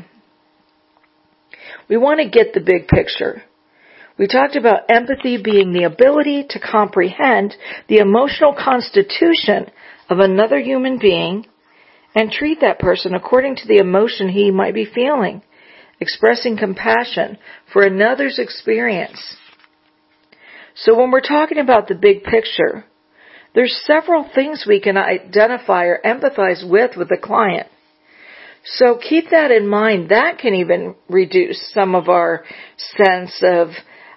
We want to get the big picture. We talked about empathy being the ability to comprehend the emotional constitution of another human being and treat that person according to the emotion he might be feeling, expressing compassion for another's experience. So when we're talking about the big picture, there's several things we can identify or empathize with the client. So keep that in mind. That can even reduce some of our sense of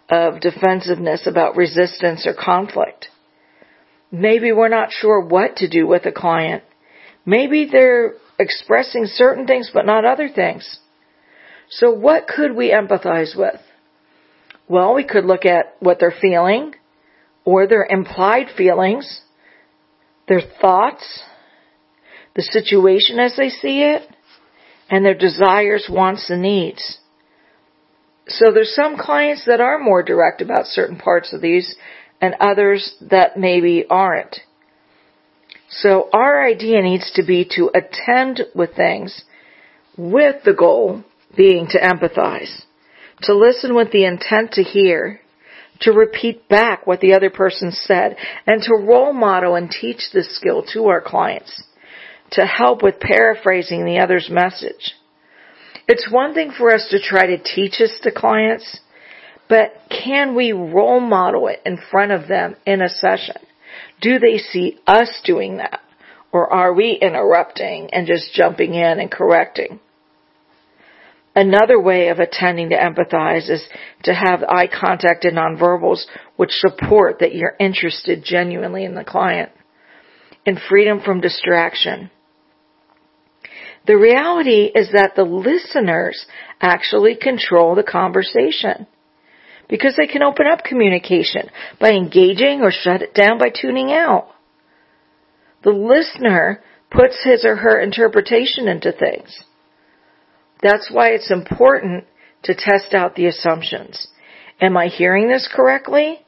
of defensiveness about resistance or conflict. Maybe we're not sure what to do with a client. Maybe they're expressing certain things but not other things. So what could we empathize with? Well, we could look at what they're feeling, or their implied feelings, their thoughts, the situation as they see it, and their desires, wants, and needs. So there's some clients that are more direct about certain parts of these, and others that maybe aren't. So our idea needs to be to attend with things with the goal being to empathize, to listen with the intent to hear, to repeat back what the other person said, and to role model and teach this skill to our clients, to help with paraphrasing the other's message. It's one thing for us to try to teach this to clients, but can we role model it in front of them in a session? Do they see us doing that? Or are we interrupting and just jumping in and correcting? Another way of attending to empathize is to have eye contact and nonverbals which support that you're interested genuinely in the client, and freedom from distraction. The reality is that the listeners actually control the conversation because they can open up communication by engaging or shut it down by tuning out. The listener puts his or her interpretation into things. That's why it's important to test out the assumptions. Am I hearing this correctly?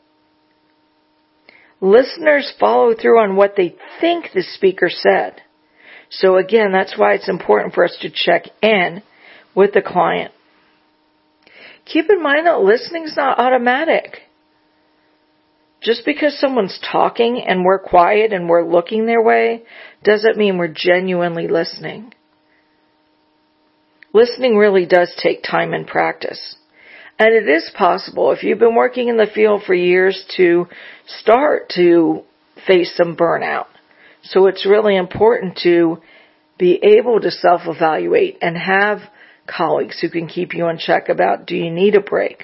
Listeners follow through on what they think the speaker said. So again, that's why it's important for us to check in with the client. Keep in mind that listening is not automatic. Just because someone's talking and we're quiet and we're looking their way doesn't mean we're genuinely listening. Listening really does take time and practice. And it is possible, if you've been working in the field for years, to start to face some burnout. So it's really important to be able to self-evaluate and have colleagues who can keep you in check about, do you need a break?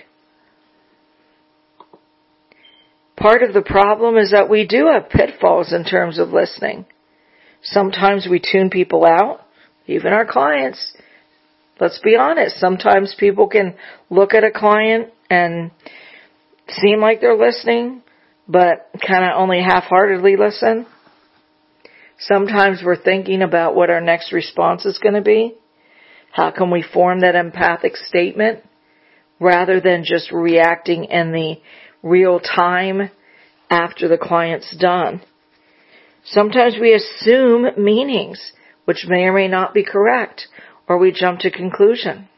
Part of the problem is that we do have pitfalls in terms of listening. Sometimes we tune people out, even our clients. Let's be honest, sometimes people can look at a client and seem like they're listening, but kind of only half-heartedly listen. Sometimes we're thinking about what our next response is going to be. How can we form that empathic statement rather than just reacting in the real time after the client's done? Sometimes we assume meanings which may or may not be correct, or we jump to conclusion.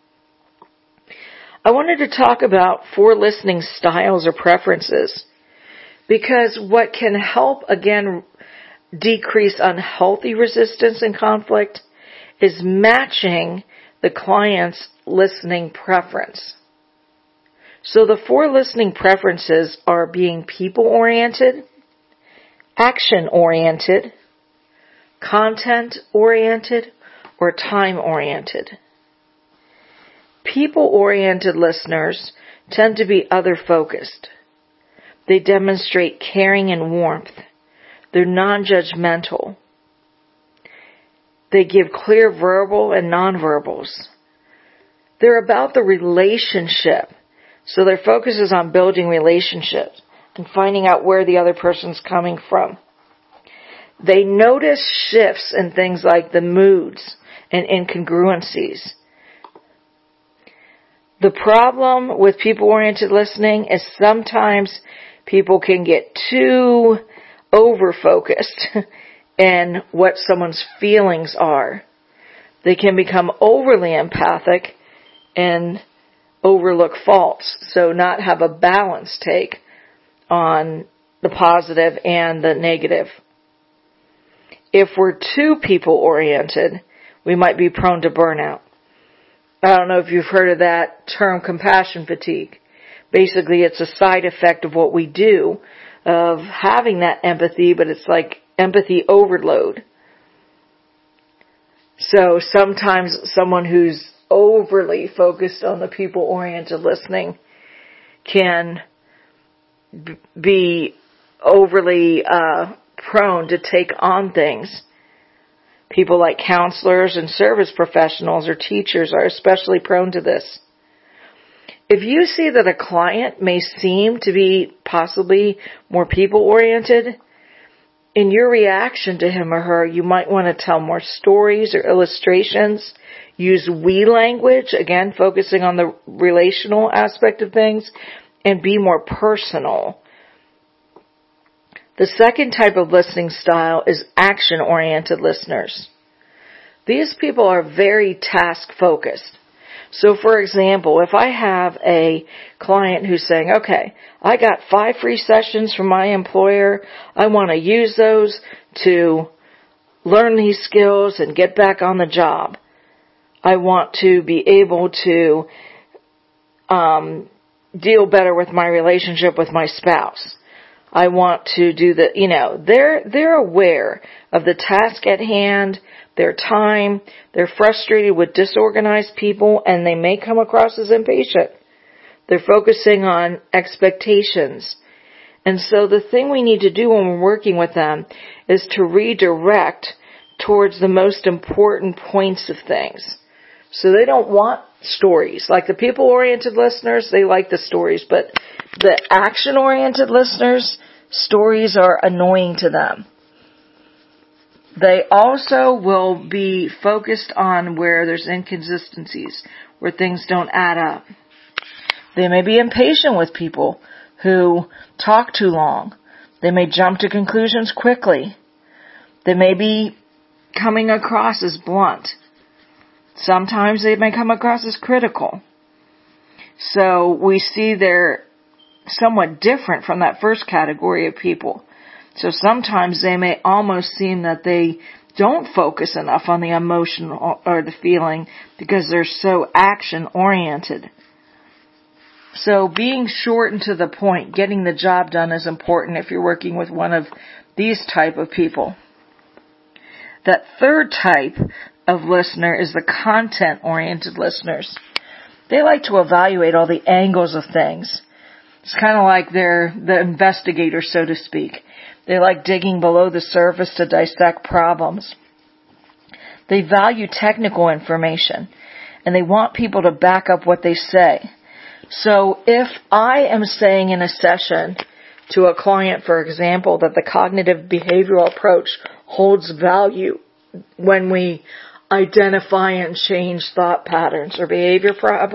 I wanted to talk about 4 listening styles or preferences, because what can help, again, decrease unhealthy resistance and conflict is matching the client's listening preference. So the 4 listening preferences are being people-oriented, action-oriented, content-oriented, or time-oriented. People-oriented listeners tend to be other-focused. They demonstrate caring and warmth. They're non-judgmental. They give clear verbal and nonverbals. They're about the relationship. So their focus is on building relationships and finding out where the other person's coming from. They notice shifts in things like the moods and incongruencies. The problem with people-oriented listening is sometimes people can get too over-focused in what someone's feelings are. They can become overly empathic and overlook faults, so not have a balanced take on the positive and the negative. If we're too people-oriented, we might be prone to burnout. I don't know if you've heard of that term, compassion fatigue. Basically, it's a side effect of what we do, of having that empathy, but it's like empathy overload. So sometimes someone who's overly focused on the people-oriented listening can be overly prone to take on things. People like counselors and service professionals or teachers are especially prone to this. If you see that a client may seem to be possibly more people-oriented, in your reaction to him or her, you might want to tell more stories or illustrations. Use we language, again, focusing on the relational aspect of things, and be more personal. The second type of listening style is action-oriented listeners. These people are very task-focused. So, for example, if I have a client who's saying, okay, I got 5 free sessions from my employer. I want to use those to learn these skills and get back on the job. I want to be able to deal better with my relationship with my spouse. I want to do they're aware of the task at hand, their time, they're frustrated with disorganized people, and they may come across as impatient. They're focusing on expectations. And so the thing we need to do when we're working with them is to redirect towards the most important points of things. So they don't want stories. Like the people-oriented listeners, they like the stories, but the action-oriented listeners, stories are annoying to them. They also will be focused on where there's inconsistencies, where things don't add up. They may be impatient with people who talk too long. They may jump to conclusions quickly. They may be coming across as blunt. Sometimes they may come across as critical. So we see they're somewhat different from that first category of people. So sometimes they may almost seem that they don't focus enough on the emotion or the feeling because they're so action-oriented. So being short and to the point, getting the job done is important if you're working with one of these type of people. That third type of listener is the content-oriented listeners. They like to evaluate all the angles of things. It's kind of like they're the investigator, so to speak. They like digging below the surface to dissect problems. They value technical information, and they want people to back up what they say. So if I am saying in a session to a client, for example, that the cognitive behavioral approach holds value when we identify and change thought patterns or behavior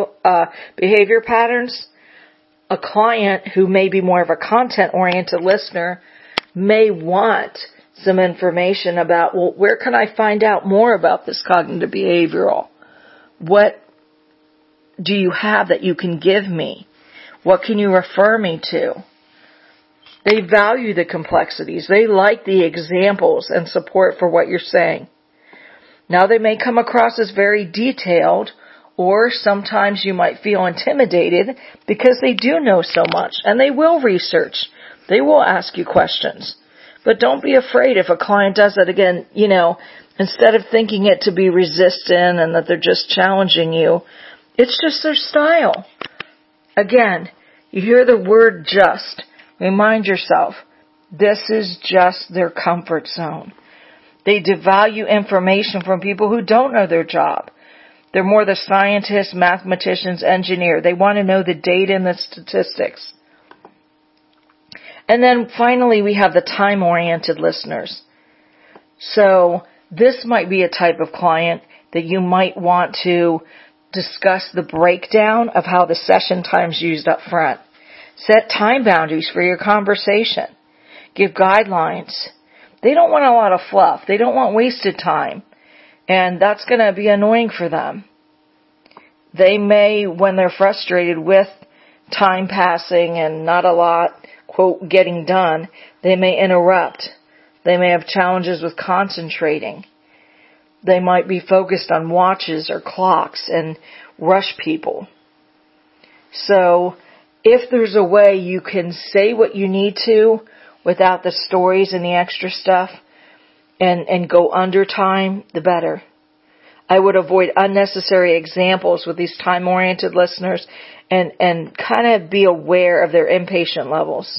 patterns, a client who may be more of a content-oriented listener may want some information about, well, where can I find out more about this cognitive behavioral? What do you have that you can give me? What can you refer me to? They value the complexities. They like the examples and support for what you're saying. Now they may come across as very detailed, or sometimes you might feel intimidated because they do know so much, and they will research. They will ask you questions. But don't be afraid if a client does that again, instead of thinking it to be resistant and that they're just challenging you, it's just their style. Again, you hear the word just. Remind yourself, this is just their comfort zone. They devalue information from people who don't know their job. They're more the scientists, mathematicians, engineer. They want to know the data and the statistics. And then finally, we have the time-oriented listeners. So this might be a type of client that you might want to discuss the breakdown of how the session time's used up front. Set time boundaries for your conversation. Give guidelines. They don't want a lot of fluff. They don't want wasted time. And that's going to be annoying for them. They may, when they're frustrated with time passing and not a lot, quote, getting done, they may interrupt. They may have challenges with concentrating. They might be focused on watches or clocks and rush people. So if there's a way you can say what you need to without the stories and the extra stuff and go under time, the better. I would avoid unnecessary examples with these time-oriented listeners and kind of be aware of their impatient levels.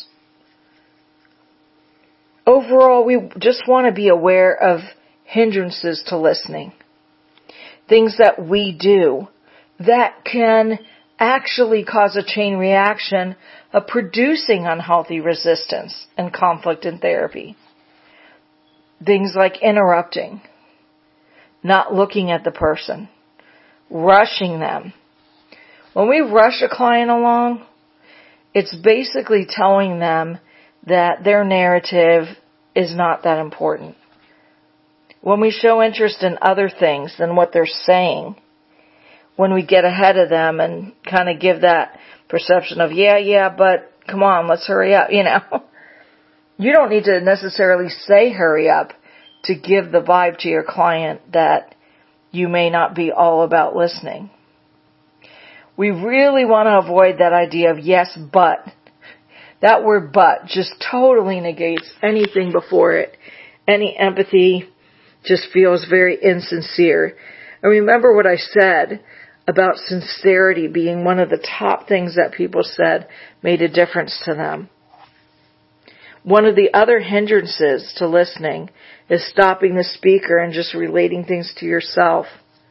Overall, we just want to be aware of hindrances to listening. Things that we do that can actually cause a chain reaction of producing unhealthy resistance and conflict in therapy. Things like interrupting, not looking at the person, rushing them. When we rush a client along, it's basically telling them that their narrative is not that important. When we show interest in other things than what they're saying, when we get ahead of them and kind of give that perception of, yeah, but come on, let's hurry up, You don't need to necessarily say hurry up to give the vibe to your client that you may not be all about listening. We really want to avoid that idea of yes, but. That word but just totally negates anything before it. Any empathy just feels very insincere. And remember what I said about sincerity being one of the top things that people said made a difference to them. One of the other hindrances to listening is stopping the speaker and just relating things to yourself.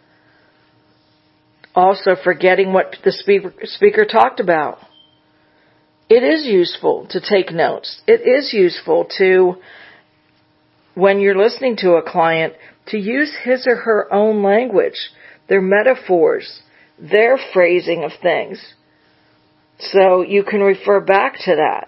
Also forgetting what the speaker talked about. It is useful to take notes. It is useful to, when you're listening to a client, to use his or her own language, their metaphors, their phrasing of things. So you can refer back to that.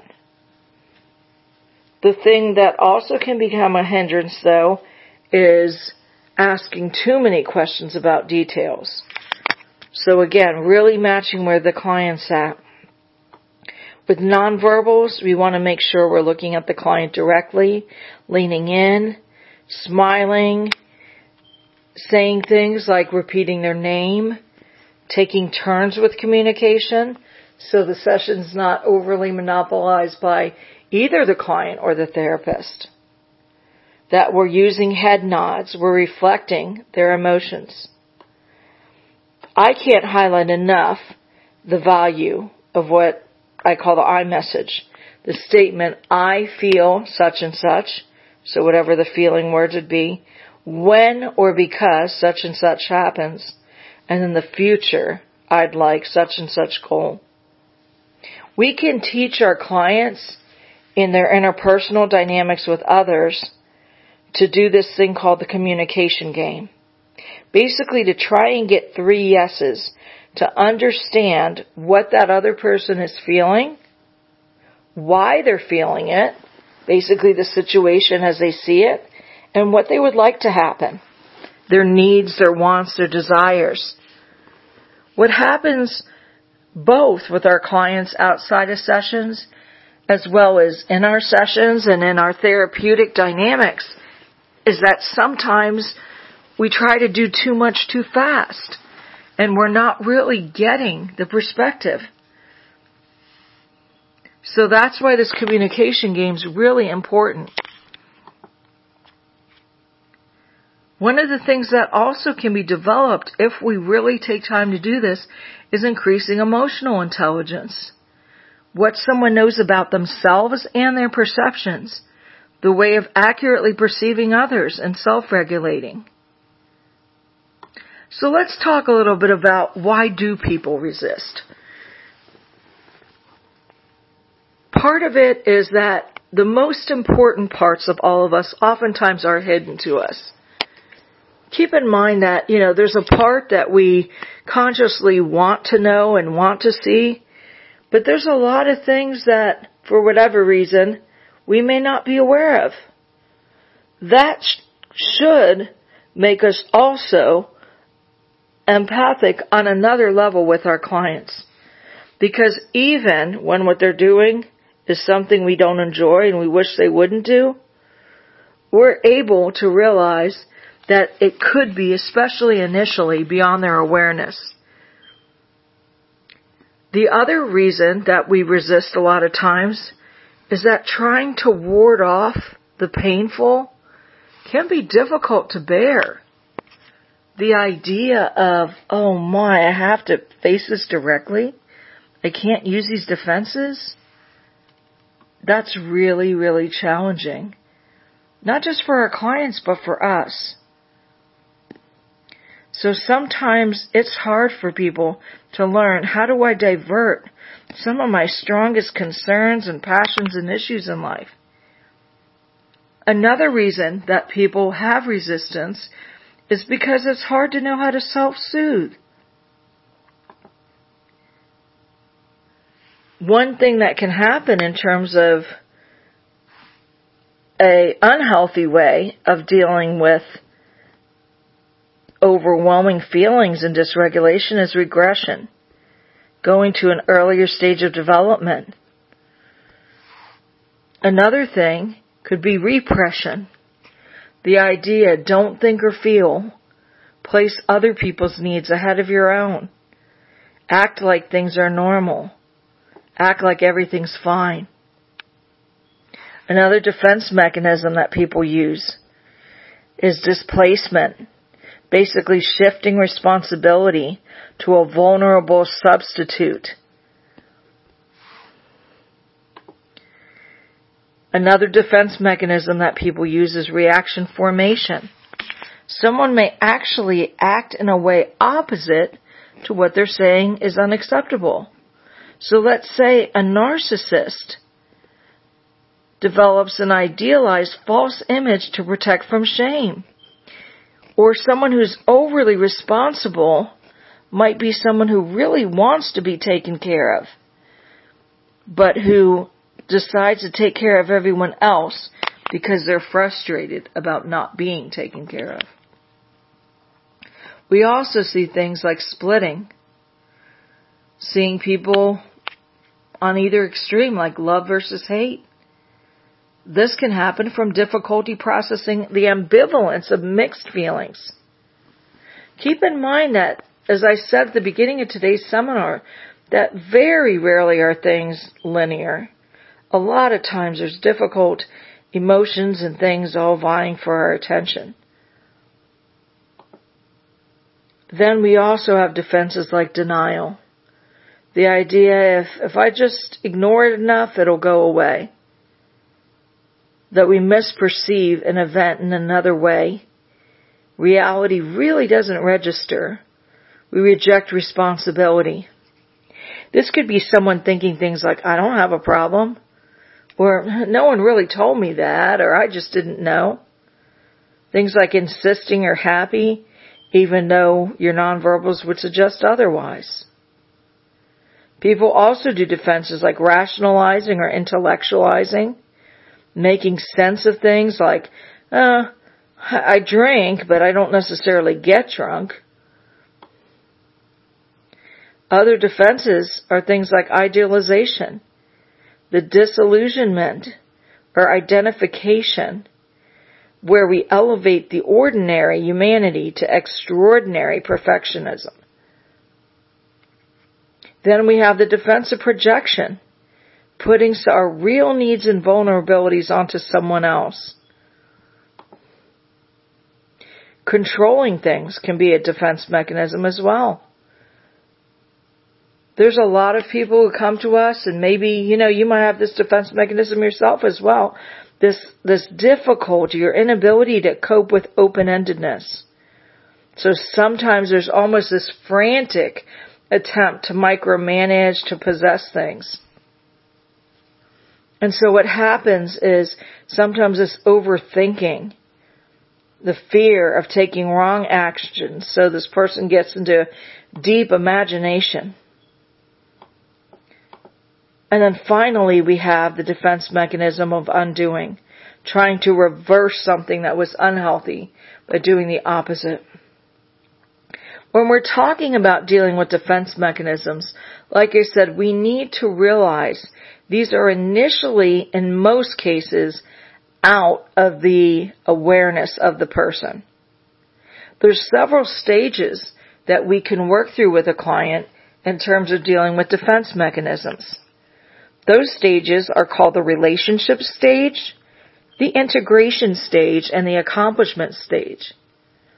The thing that also can become a hindrance, though, is asking too many questions about details. So again, really matching where the client's at. With nonverbals, we want to make sure we're looking at the client directly, leaning in, smiling, saying things like repeating their name, taking turns with communication, so the session's not overly monopolized by either the client or the therapist. That we're using head nods, we're reflecting their emotions. I can't highlight enough the value of what I call the I message. The statement, I feel such and such, so whatever the feeling words would be, when or because such and such happens, and in the future, I'd like such and such goal. We can teach our clients in their interpersonal dynamics with others to do this thing called the communication game. Basically to try and get 3 yeses to understand what that other person is feeling, why they're feeling it, basically the situation as they see it, and what they would like to happen. Their needs, their wants, their desires. What happens both with our clients outside of sessions as well as in our sessions and in our therapeutic dynamics is that sometimes we try to do too much too fast. And we're not really getting the perspective. So that's why this communication game is really important. One of the things that also can be developed if we really take time to do this is increasing emotional intelligence. What someone knows about themselves and their perceptions. The way of accurately perceiving others and self-regulating. So let's talk a little bit about why do people resist. Part of it is that the most important parts of all of us oftentimes are hidden to us. Keep in mind that, there's a part that we consciously want to know and want to see, but there's a lot of things that, for whatever reason, we may not be aware of. That should make us also empathic on another level with our clients. Because even when what they're doing is something we don't enjoy and we wish they wouldn't do, we're able to realize that it could be, especially initially, beyond their awareness. The other reason that we resist a lot of times is that trying to ward off the painful can be difficult to bear. the idea of, oh my, I have to face this directly, I can't use these defenses, that's really, really challenging. Not just for our clients, but for us. So sometimes it's hard for people to learn, how do I divert some of my strongest concerns and passions and issues in life? Another reason that people have resistance is because it's hard to know how to self-soothe. One thing that can happen in terms of an unhealthy way of dealing with overwhelming feelings and dysregulation is regression, going to an earlier stage of development. Another thing could be repression. The idea, don't think or feel. Place other people's needs ahead of your own. Act like things are normal. Act like everything's fine. Another defense mechanism that people use is displacement. Basically shifting responsibility to a vulnerable substitute. Another defense mechanism that people use is reaction formation. Someone may actually act in a way opposite to what they're saying is unacceptable. So let's say a narcissist develops an idealized false image to protect from shame. Or someone who's overly responsible might be someone who really wants to be taken care of, but who decides to take care of everyone else because they're frustrated about not being taken care of. We also see things like splitting, seeing people on either extreme, like love versus hate. This can happen from difficulty processing the ambivalence of mixed feelings. Keep in mind that, as I said at the beginning of today's seminar, that very rarely are things linear. A lot of times there's difficult emotions and things all vying for our attention. Then we also have defenses like denial. The idea, if I just ignore it enough, it'll go away. That we misperceive an event in another way. Reality really doesn't register. We reject responsibility. This could be someone thinking things like, I don't have a problem, or no one really told me that, or I just didn't know. Things like insisting or happy, even though your nonverbals would suggest otherwise. People also do defenses like rationalizing or intellectualizing, making sense of things like, I drink, but I don't necessarily get drunk. Other defenses are things like idealization, the disillusionment or identification, where we elevate the ordinary humanity to extraordinary perfectionism. Then we have the defense of projection, putting our real needs and vulnerabilities onto someone else. Controlling things can be a defense mechanism as well. There's a lot of people who come to us, and maybe, you might have this defense mechanism yourself as well. This difficulty or inability to cope with open-endedness. So sometimes there's almost this frantic attempt to micromanage, to possess things. And so what happens is sometimes this overthinking, the fear of taking wrong actions, so this person gets into deep imagination. And then finally we have the defense mechanism of undoing, trying to reverse something that was unhealthy by doing the opposite. When we're talking about dealing with defense mechanisms, like I said, we need to realize these are initially, in most cases, out of the awareness of the person. There's several stages that we can work through with a client in terms of dealing with defense mechanisms. Those stages are called the relationship stage, the integration stage, and the accomplishment stage.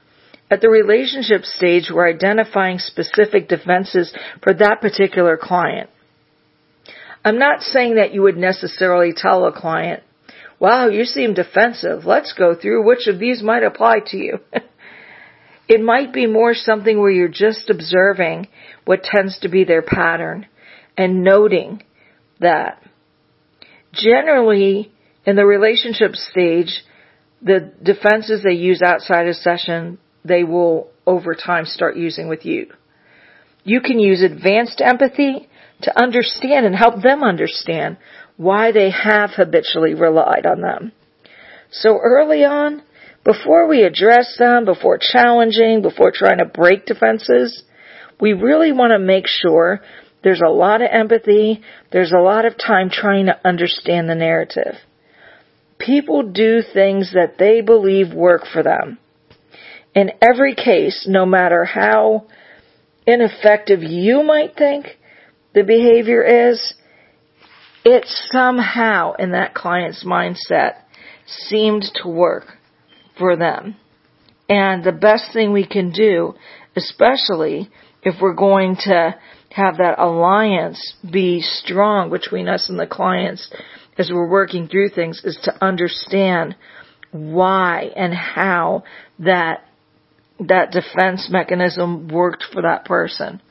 At the relationship stage, we're identifying specific defenses for that particular client. I'm not saying that you would necessarily tell a client, wow, you seem defensive. Let's go through which of these might apply to you. It might be more something where you're just observing what tends to be their pattern and noting that. Generally, in the relationship stage, the defenses they use outside of session, they will over time start using with you. You can use advanced empathy to understand and help them understand why they have habitually relied on them. So early on, before we address them, before challenging, before trying to break defenses, we really want to make sure there's a lot of empathy, there's a lot of time trying to understand the narrative. People do things that they believe work for them. In every case, no matter how ineffective you might think the behavior is, it somehow in that client's mindset seemed to work for them. And the best thing we can do, especially if we're going to have that alliance be strong between us and the clients as we're working through things, is to understand why and how that defense mechanism worked for that person.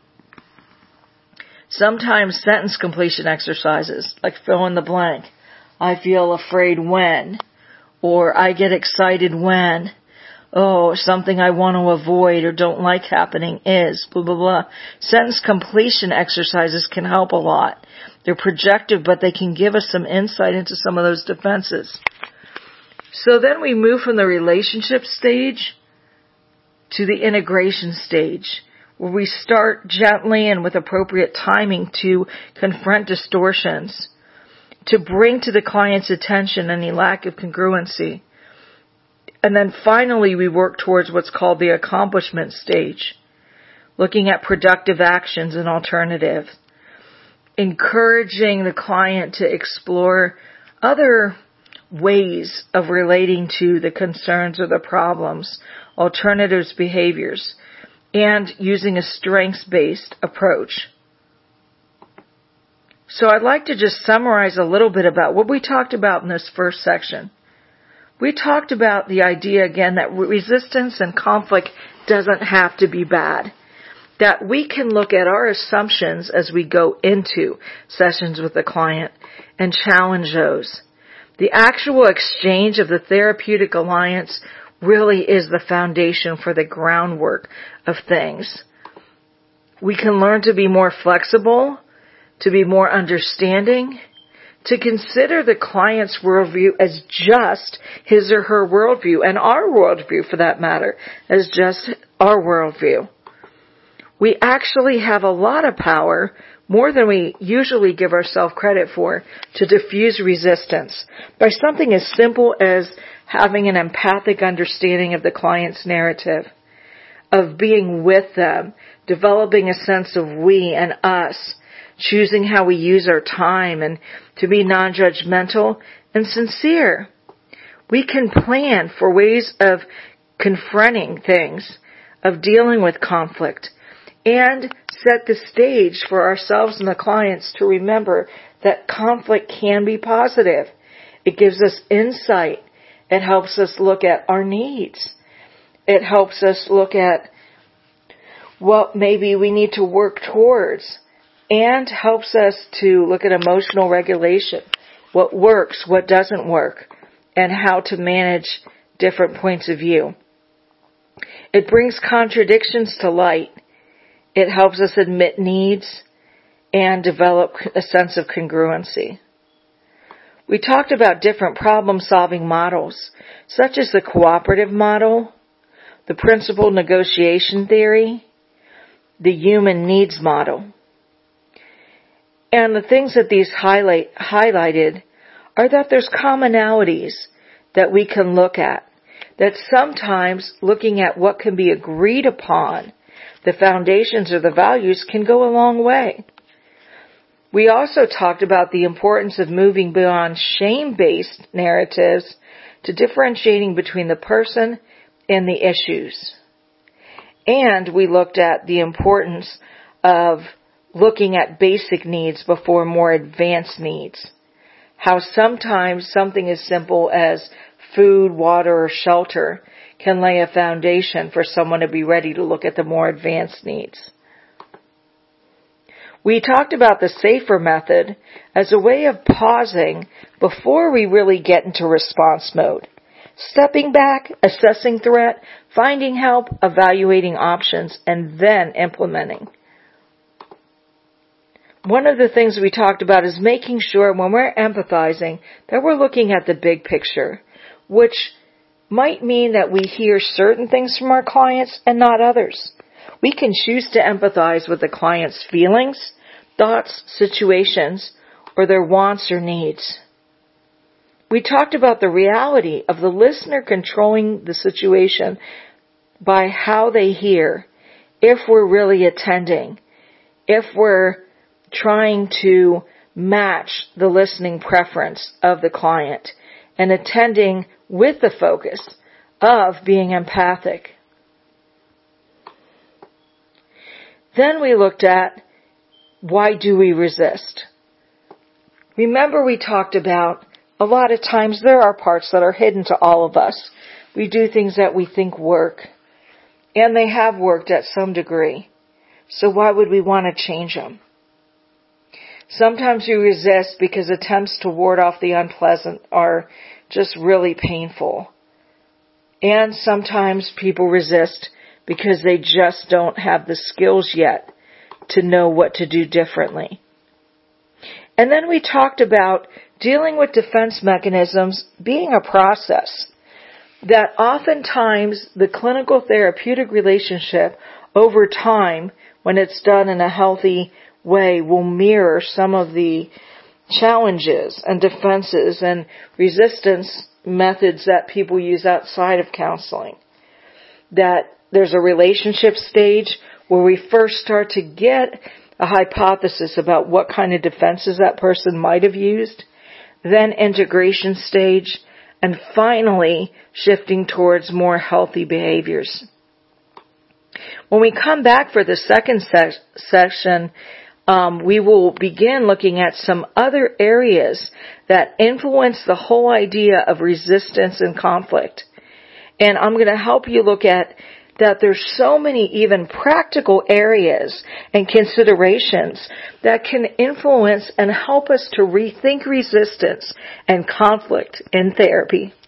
Sometimes sentence completion exercises, like fill in the blank. I feel afraid when, or I get excited when, something I want to avoid or don't like happening is, blah, blah, blah. Sentence completion exercises can help a lot. They're projective, but they can give us some insight into some of those defenses. So then we move from the relationship stage to the integration stage, where we start gently and with appropriate timing to confront distortions, to bring to the client's attention any lack of congruency. And then finally, we work towards what's called the accomplishment stage, looking at productive actions and alternatives, encouraging the client to explore other ways of relating to the concerns or the problems, alternatives, behaviors, and using a strengths-based approach. So I'd like to just summarize a little bit about what we talked about in this first section. We talked about the idea again that resistance and conflict doesn't have to be bad. That we can look at our assumptions as we go into sessions with the client and challenge those. The actual exchange of the therapeutic alliance really is the foundation for the groundwork of things. We can learn to be more flexible, to be more understanding, to consider the client's worldview as just his or her worldview, and our worldview, for that matter, as just our worldview. We actually have a lot of power, more than we usually give ourselves credit for, to diffuse resistance by something as simple as having an empathic understanding of the client's narrative, of being with them, developing a sense of we and us, choosing how we use our time, and to be non-judgmental and sincere. We can plan for ways of confronting things, of dealing with conflict, and set the stage for ourselves and the clients to remember that conflict can be positive. It gives us insight. It helps us look at our needs. It helps us look at what maybe we need to work towards, and helps us to look at emotional regulation, what works, what doesn't work, and how to manage different points of view. It brings contradictions to light. It helps us admit needs and develop a sense of congruency. We talked about different problem-solving models, such as the cooperative model, the principled negotiation theory, the human needs model. And the things that these highlighted are that there's commonalities that we can look at, that sometimes looking at what can be agreed upon, the foundations or the values, can go a long way. We also talked about the importance of moving beyond shame-based narratives to differentiating between the person and the issues. And we looked at the importance of looking at basic needs before more advanced needs. How sometimes something as simple as food, water, or shelter can lay a foundation for someone to be ready to look at the more advanced needs. We talked about the SAFER method as a way of pausing before we really get into response mode. Stepping back, assessing threat, finding help, evaluating options, and then implementing. One of the things we talked about is making sure when we're empathizing that we're looking at the big picture, which might mean that we hear certain things from our clients and not others. We can choose to empathize with the client's feelings, thoughts, situations, or their wants or needs. We talked about the reality of the listener controlling the situation by how they hear, if we're really attending, if we're trying to match the listening preference of the client, and attending with the focus of being empathic. Then we looked at, why do we resist? Remember, we talked about a lot of times there are parts that are hidden to all of us. We do things that we think work, and they have worked at some degree. So why would we want to change them? Sometimes we resist because attempts to ward off the unpleasant are just really painful. And sometimes people resist because they just don't have the skills yet to know what to do differently. And then we talked about dealing with defense mechanisms being a process. That oftentimes the clinical therapeutic relationship over time, when it's done in a healthy way, will mirror some of the challenges and defenses and resistance methods that people use outside of counseling. That there's a relationship stage where we first start to get a hypothesis about what kind of defenses that person might have used, then integration stage, and finally shifting towards more healthy behaviors. When we come back for the second section, we will begin looking at some other areas that influence the whole idea of resistance and conflict. And I'm going to help you look at that there's so many even practical areas and considerations that can influence and help us to rethink resistance and conflict in therapy.